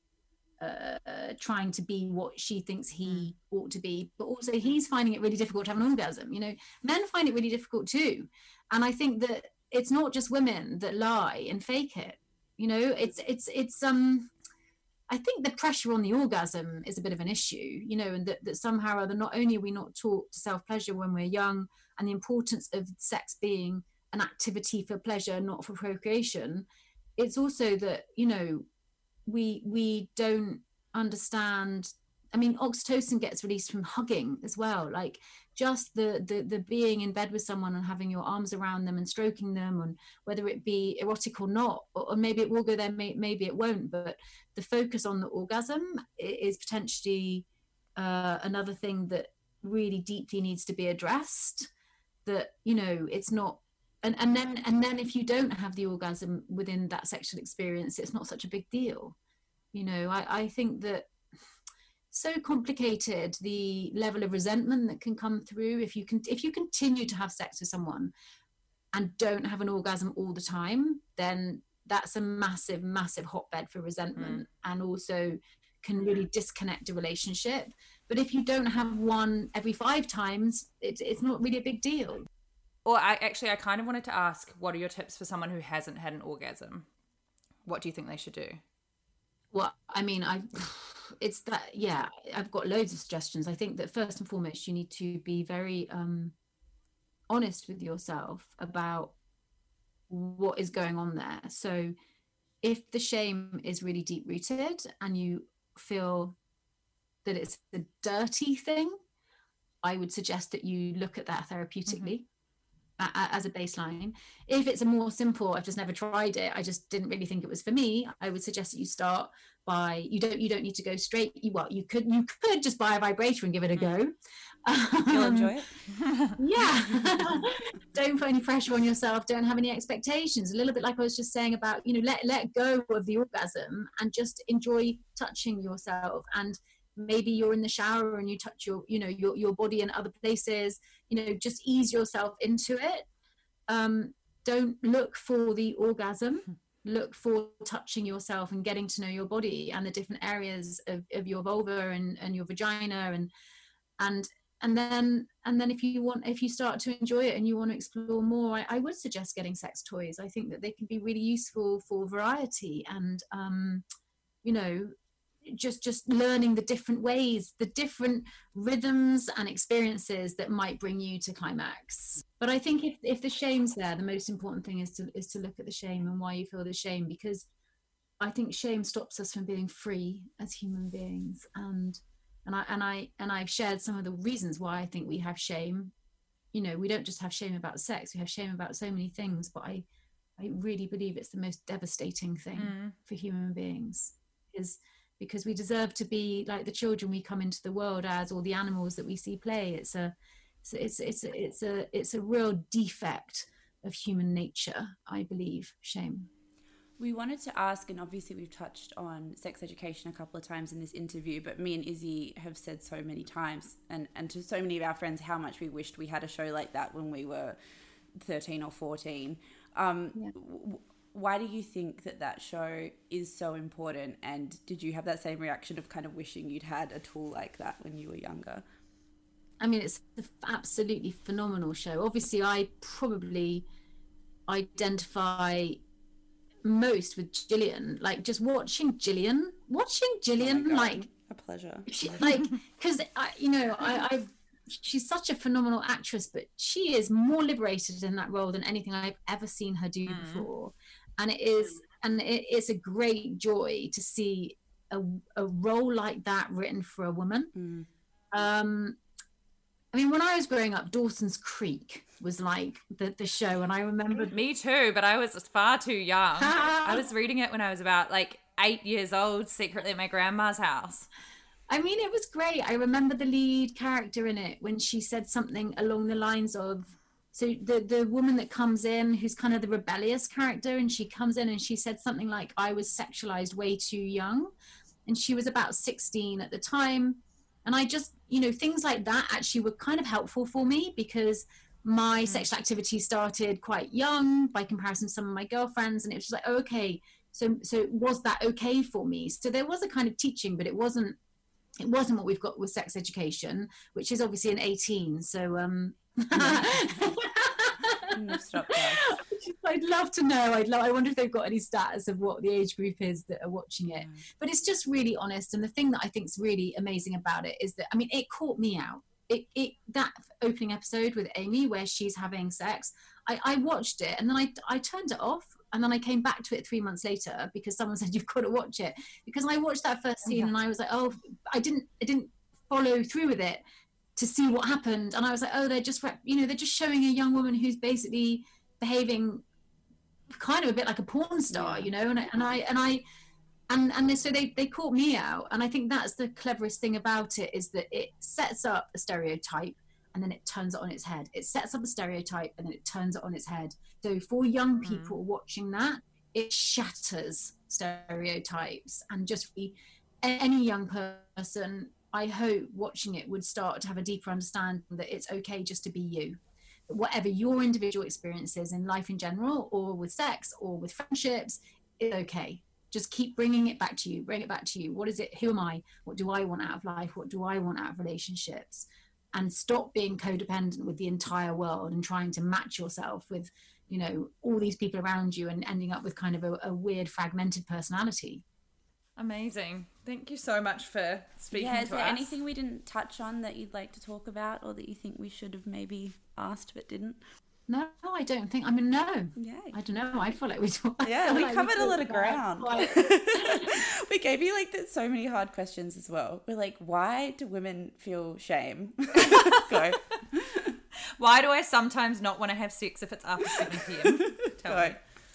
S10: uh, trying to be what she thinks he mm. ought to be. But also he's finding it really difficult to have an orgasm. You know, men find it really difficult too. And I think that it's not just women that lie and fake it. You know, it's, it's, it's, um, I think the pressure on the orgasm is a bit of an issue, you know, and that, that somehow or other, not only are we not taught to self-pleasure when we're young, and the importance of sex being an activity for pleasure, not for procreation, it's also that, you know, we we don't understand. I mean, oxytocin gets released from hugging as well, like just the, the the being in bed with someone and having your arms around them and stroking them, and whether it be erotic or not, or, or maybe it will go there, may, maybe it won't, but the focus on the orgasm is potentially uh, another thing that really deeply needs to be addressed. That, you know, it's not, and, and then and then if you don't have the orgasm within that sexual experience, it's not such a big deal. You know, I, I think that so complicated, the level of resentment that can come through if you can if you continue to have sex with someone and don't have an orgasm all the time, then that's a massive, massive hotbed for resentment mm. and also can really disconnect a relationship. But if you don't have one every five times, it, it's not really a big deal.
S4: Or I actually, I kind of wanted to ask, what are your tips for someone who hasn't had an orgasm? What do you think they should do?
S10: Well, I mean, I, it's that, yeah, I've got loads of suggestions. I think that first and foremost, you need to be very um, honest with yourself about what is going on there. So if the shame is really deep rooted and you feel that it's a dirty thing, I would suggest that you look at that therapeutically mm-hmm. as a baseline. If it's a more simple, I've just never tried it, I just didn't really think it was for me, I would suggest that you start by, you don't you don't need to go straight, you, well, you could you could just buy a vibrator and give it a go.
S4: You'll enjoy it.
S10: Yeah. Don't put any pressure on yourself, don't have any expectations. A little bit like I was just saying about, you know, let let go of the orgasm and just enjoy touching yourself. And maybe you're in the shower and you touch your, you know, your, your body in other places, you know, just ease yourself into it. Um, don't look for the orgasm, look for touching yourself and getting to know your body and the different areas of, of your vulva and, and your vagina. And, and, and then, and then if you want, if you start to enjoy it and you want to explore more, I, I would suggest getting sex toys. I think that they can be really useful for variety and, um, you know, just just learning the different ways, the different rhythms and experiences that might bring you to climax. But I think if, if the shame's there, the most important thing is to is to look at the shame and why you feel the shame, because I think shame stops us from being free as human beings. And and I and I and I've shared some of the reasons why I think we have shame. You know, we don't just have shame about sex, we have shame about so many things, but I I really believe it's the most devastating thing mm. for human beings, is because we deserve to be like the children we come into the world as, or the animals that we see play. It's a, it's it's it's a, it's a it's a real defect of human nature, I believe. Shame.
S11: We wanted to ask, and obviously we've touched on sex education a couple of times in this interview, but me and Izzy have said so many times, and and to so many of our friends, how much we wished we had a show like that when we were thirteen or fourteen. Um, yeah. w- Why do you think that that show is so important? And did you have that same reaction of kind of wishing you'd had a tool like that when you were younger?
S10: I mean, it's an absolutely phenomenal show. Obviously, I probably identify most with Gillian. Like, just watching Gillian, watching Gillian, oh like...
S11: A pleasure.
S10: She, like, because, you know, I, I've she's such a phenomenal actress, but she is more liberated in that role than anything I've ever seen her do mm. before. And it is, and it is a great joy to see a, a role like that written for a woman. Mm. Um, I mean, when I was growing up, Dawson's Creek was like the, the show, and I remember.
S4: Me too, but I was far too young. I was reading it when I was about like eight years old, secretly at my grandma's house.
S10: I mean, it was great. I remember the lead character in it when she said something along the lines of, so the, the woman that comes in, who's kind of the rebellious character, and she comes in and she said something like, I was sexualized way too young. And she was about sixteen at the time. And I just, you know, things like that actually were kind of helpful for me, because my mm. sexual activity started quite young by comparison to some of my girlfriends. And it was just like, oh, okay, so so was that okay for me? So there was a kind of teaching, but it wasn't, it wasn't what we've got with sex education, which is obviously an eighteen. So, um,
S4: Stop there.
S10: I'd love to know. I'd love, I wonder if they've got any stats of what the age group is that are watching it. Mm. But it's just really honest. And the thing that I think is really amazing about it is that, I mean, it caught me out. It, it that opening episode with Amy where she's having sex, I, I watched it and then I, I turned it off. And then I came back to it three months later because someone said, you've got to watch it. Because I watched that first scene oh, yeah. and I was like, oh, I didn't, I didn't follow through with it to see what happened. And I was like, oh, they're just, you know, they're just showing a young woman who's basically behaving kind of a bit like a porn star, you know, and I, and I, and I, and, and so they, they caught me out. And I think that's the cleverest thing about it, is that it sets up a stereotype and then it turns it on its head. It sets up a stereotype and then it turns it on its head. So for young people mm. watching that, it shatters stereotypes, and just be, any young person, I hope watching it would start to have a deeper understanding that it's okay just to be you. Whatever your individual experience is in life in general, or with sex, or with friendships, it's okay. Just keep bringing it back to you, bring it back to you. What is it? Who am I? What do I want out of life? What do I want out of relationships? And stop being codependent with the entire world and trying to match yourself with, you know, all these people around you and ending up with kind of a, a weird fragmented personality.
S4: Amazing. Thank you so much for speaking
S11: yeah, is
S4: to
S11: there
S4: us.
S11: anything we didn't touch on that you'd like to talk about, or that you think we should have maybe asked but didn't?
S10: No, I don't think. I mean, no.
S11: Yay.
S10: I don't know. I feel like we talked.
S11: Yeah, we
S10: like
S11: covered
S10: we
S11: a lot of
S10: about,
S11: ground.
S10: like,
S11: We gave you like the, so many hard questions as well. We're like, why do women feel shame? Go.
S4: Why do I sometimes not want to have sex if it's after seven p.m? Tell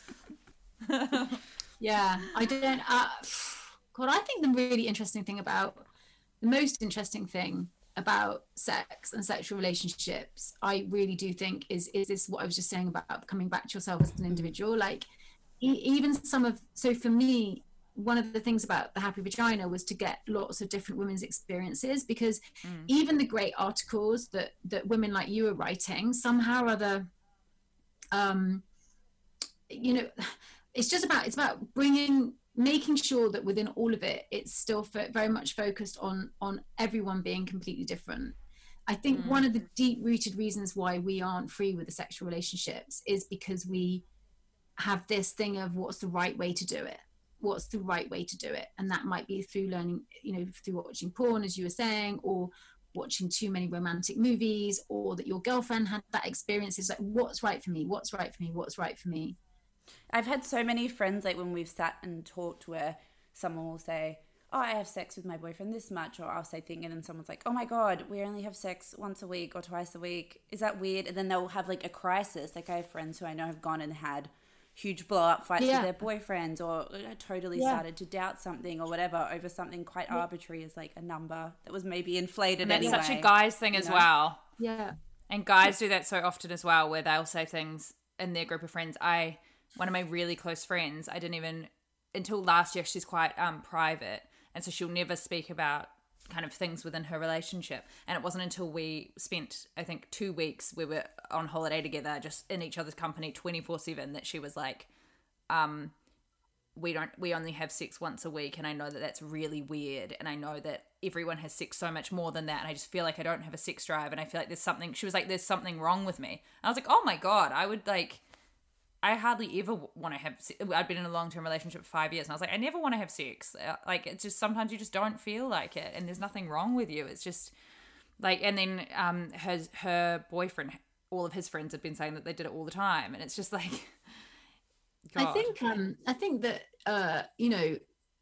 S11: Go.
S4: me.
S10: Yeah, I don't. Uh, God, I think the really interesting thing about the most interesting thing about sex and sexual relationships, I really do think is is this what I was just saying about coming back to yourself as an individual. Like e- even some of so for me, one of the things about the Happy Vagina was to get lots of different women's experiences, because mm. even the great articles that that women like you are writing, somehow or other, um, you know, it's just about it's about bringing. making sure that within all of it, it's still f- very much focused on on everyone being completely different. I think mm. one of the deep-rooted reasons why we aren't free with the sexual relationships is because we have this thing of what's the right way to do it. What's the right way to do it? And that might be through learning, you know, through watching porn, as you were saying, or watching too many romantic movies, or that your girlfriend had that experience. It's like, what's right for me? What's right for me? What's right for me?
S11: I've had so many friends, like when we've sat and talked, where someone will say, oh, I have sex with my boyfriend this much, or I'll say thing, and then someone's like, oh my God, we only have sex once a week or twice a week. Is that weird? And then they'll have like a crisis. Like I have friends who I know have gone and had huge blow up fights yeah. with their boyfriends, or totally yeah. started to doubt something or whatever over something quite yeah. arbitrary as like a number that was maybe inflated
S4: and that's
S11: anyway.
S4: Such a guy's thing as know? well.
S10: Yeah.
S4: And guys do that so often as well, where they'll say things in their group of friends. I... One of my really close friends, I didn't even, until last year, she's quite um, private. And so she'll never speak about kind of things within her relationship. And it wasn't until we spent, I think, two weeks, we were on holiday together, just in each other's company twenty-four seven, that she was like, um, we don't, we only have sex once a week. And I know that that's really weird. And I know that everyone has sex so much more than that. And I just feel like I don't have a sex drive. And I feel like there's something, she was like, there's something wrong with me. And I was like, oh my God, I would like... I hardly ever want to have, I'd been in a long-term relationship for five years and I was like, I never want to have sex. Like, it's just, sometimes you just don't feel like it and there's nothing wrong with you. It's just like, and then um, her, her boyfriend, all of his friends had been saying that they did it all the time. And it's just like, God.
S10: I think, um, I think that, uh, you know,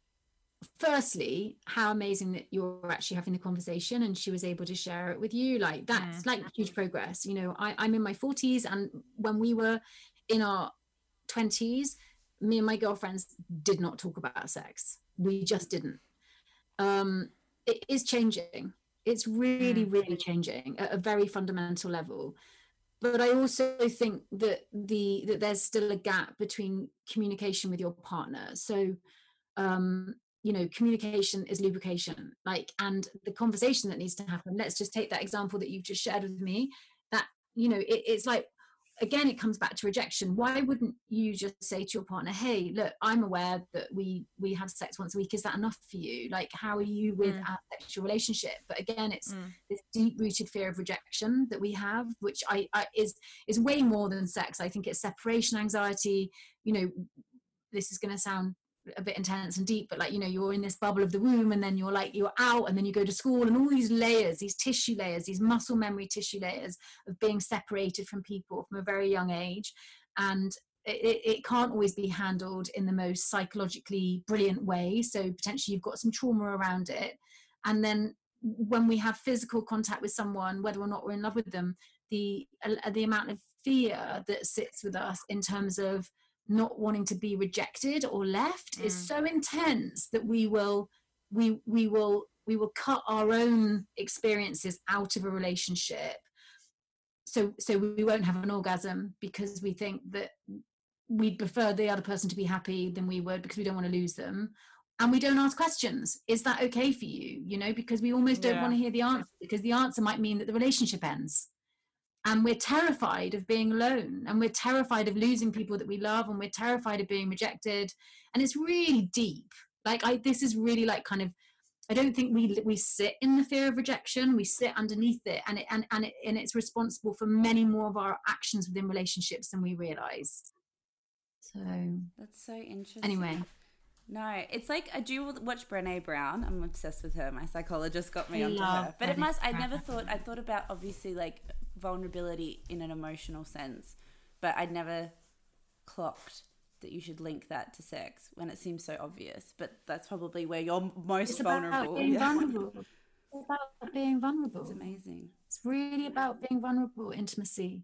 S10: firstly, how amazing that you're actually having the conversation and she was able to share it with you. Like, that's mm. like huge progress. You know, I, I'm in my forties, and when we were in our twenties, me and my girlfriends did not talk about sex. We just didn't. Um, it is changing. It's really, really changing at a very fundamental level. But I also think that the that there's still a gap between communication with your partner. So, um, you know, communication is lubrication. Like, and the conversation that needs to happen. Let's just take that example that you've just shared with me. That, you know, it, it's like, again, it comes back to rejection. Why wouldn't you just say to your partner, hey, look, I'm aware that we we have sex once a week. Is that enough for you? Like, how are you with mm. our sexual relationship? But again, it's mm. this deep-rooted fear of rejection that we have, which I, I is is way more than sex. I think it's separation anxiety. You know, this is going to sound a bit intense and deep, but like, you know, you're in this bubble of the womb, and then you're like, you're out, and then you go to school, and all these layers, these tissue layers, these muscle memory tissue layers of being separated from people from a very young age. And it, it can't always be handled in the most psychologically brilliant way. So potentially you've got some trauma around it. And then when we have physical contact with someone, whether or not we're in love with them, the uh, the amount of fear that sits with us in terms of not wanting to be rejected or left mm. is so intense that we will we we will we will cut our own experiences out of a relationship, so so we won't have an orgasm because we think that we'd prefer the other person to be happy than we would, because we don't want to lose them. and we don't ask questions. Is that okay for you? You know, because we almost don't
S4: Yeah.
S10: want to hear the answer, because the answer might mean that the relationship ends. And we're terrified of being alone, and we're terrified of losing people that we love, and we're terrified of being rejected. And it's really deep. Like, I, this is really like kind of, I don't think we we sit in the fear of rejection. We sit underneath it, and it and and, it, and it's responsible for many more of our actions within relationships than we realize. So
S11: that's so interesting.
S10: Anyway,
S11: no, it's like I do watch Brené Brown. I'm obsessed with her. My psychologist got me
S10: I
S11: onto
S10: love
S11: her. But it
S10: Brené
S11: must. I
S10: Brown.
S11: never thought. I thought about obviously like vulnerability in an emotional sense, but I'd never clocked that you should link that to sex when it seems so obvious. But that's probably where you're most
S10: it's
S11: vulnerable.
S10: about being
S11: Yeah.
S10: vulnerable. It's about being vulnerable.
S11: It's amazing.
S10: It's really about being vulnerable, intimacy.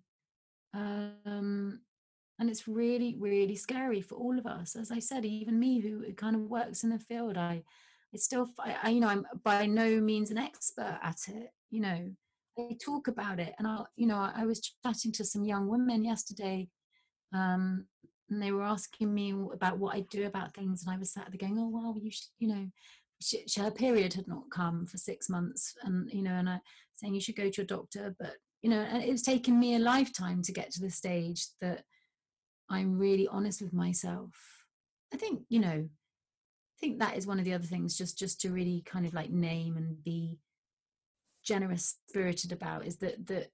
S10: Um, and it's really, really scary for all of us. As I said, even me, who kind of works in the field, I, it's still, I, I, you know, I'm by no means an expert at it. You know, I talk about it, and I, you know, I was chatting to some young women yesterday, um, and they were asking me about what I do about things, and I was sat there going, "Oh, well, you should, you know." She, she, her period had not come for six months, and you know, and I saying you should go to your doctor, but you know, and it was taken me a lifetime to get to the stage that I'm really honest with myself. I think, you know, I think that is one of the other things, just just to really kind of like name and be generous spirited about, is that that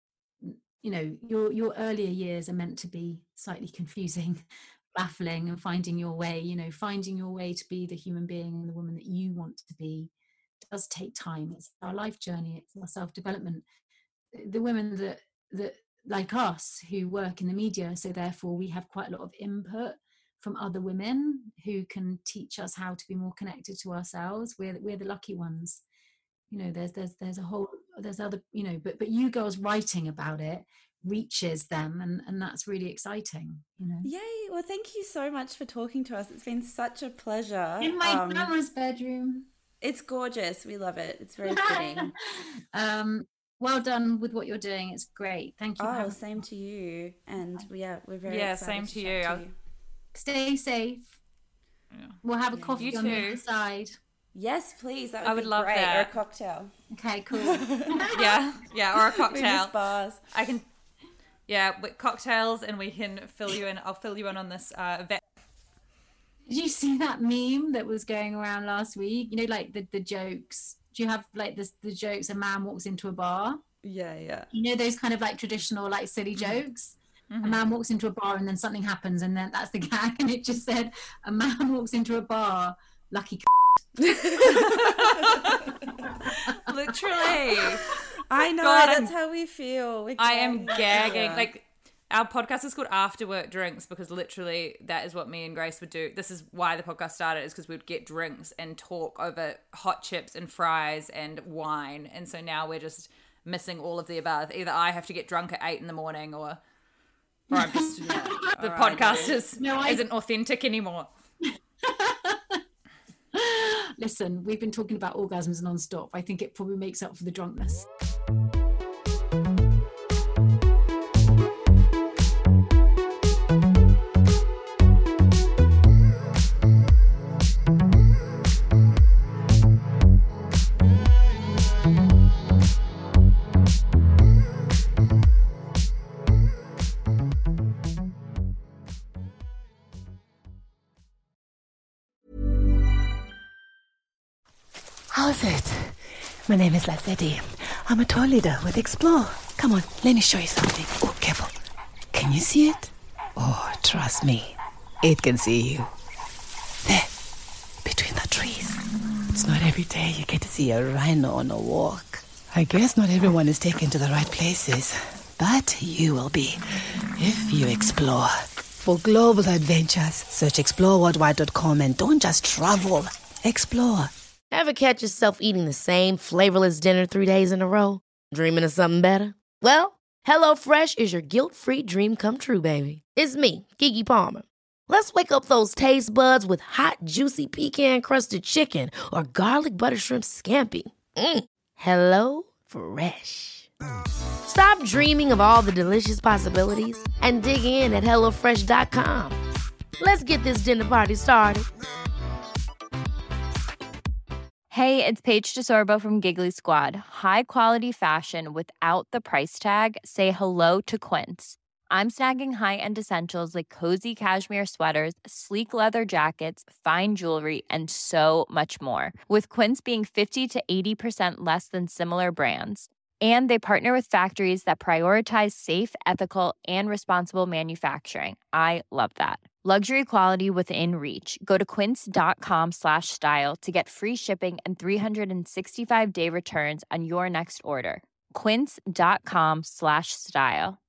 S10: you know, your your earlier years are meant to be slightly confusing, baffling, and finding your way, you know, finding your way to be the human being and the woman that you want to be does take time. It's our life journey, it's our self-development. The women that that like us who work in the media, so therefore we have quite a lot of input from other women who can teach us how to be more connected to ourselves. We're we're the lucky ones. You know, there's there's there's a whole there's other, you know, but but you girls writing about it reaches them, and and that's really exciting, you know.
S11: Yay. Well, thank you so much for talking to us. It's been such a pleasure.
S10: In my
S11: um,
S10: grandma's bedroom.
S11: It's gorgeous. We love it. It's very fitting.
S10: um well done with what you're doing. It's great. Thank you.
S11: Oh, same to you. And yeah, we're very
S4: yeah
S11: excited
S4: same
S11: to,
S4: to
S11: chat
S4: you.
S11: to
S4: I'll-
S11: you.
S10: Stay safe.
S4: Yeah.
S10: We'll have a
S11: Yeah.
S10: coffee
S4: You
S10: on the
S4: too.
S10: other side.
S11: Yes, please. That would
S4: I would
S11: be
S4: love
S11: great.
S4: that.
S11: Or a cocktail.
S10: Okay, cool.
S4: yeah yeah or a
S11: We
S4: cocktail.
S11: miss bars.
S4: I can yeah with cocktails, and we can fill you in. I'll fill you in on this uh vet.
S10: Did you see that meme that was going around last week? You know, like the, the jokes. Do you have like this the jokes? A man walks into a bar.
S11: Yeah, yeah.
S10: You know, those kind of like traditional like silly jokes.
S4: Mm-hmm.
S10: A man walks into a bar and then something happens, and then that's the gag. And it just said, "A man walks into a bar, lucky."
S4: Literally.
S11: I know.
S4: God,
S11: that's
S4: I'm-
S11: how we feel. We're
S4: I am
S11: gagging.
S4: gagging.
S11: Yeah.
S4: Like, our podcast is called After Work Drinks, because literally that is what me and Grace would do. This is why the podcast started, is because we'd get drinks and talk over hot chips and fries and wine. And so now we're just missing all of the above. Either I have to get drunk at eight in the morning, or, or I'm just, the
S11: Or I
S4: podcast
S11: do.
S4: is,
S10: No, I-
S4: isn't authentic anymore.
S10: Listen, we've been talking about orgasms non-stop. I think it probably makes up for the drunkenness.
S12: How's it? My name is Lassetti. I'm a tour leader with Explore. Come on, let me show you something. Oh, careful. Can you see it? Oh, trust me. It can see you. There, between the trees. It's not every day you get to see a rhino on a walk. I guess not everyone is taken to the right places, but you will be if you explore. For global adventures, search explore worldwide dot com and don't just travel. Explore.
S1: Ever catch yourself eating the same flavorless dinner three days in a row? Dreaming of something better? Well, HelloFresh is your guilt-free dream come true, baby. It's me, Keke Palmer. Let's wake up those taste buds with hot, juicy pecan-crusted chicken or garlic butter shrimp scampi. Mm. Hello Fresh. Stop dreaming of all the delicious possibilities and dig in at hello fresh dot com. Let's get this dinner party started.
S13: Hey, it's Paige DeSorbo from Giggly Squad. High quality fashion without the price tag. Say hello to Quince. I'm snagging high-end essentials like cozy cashmere sweaters, sleek leather jackets, fine jewelry, and so much more. With Quince being fifty to eighty percent less than similar brands. And they partner with factories that prioritize safe, ethical, and responsible manufacturing. I love that. Luxury quality within reach. Go to quince.com slash style to get free shipping and three sixty-five day returns on your next order. Quince.com slash style.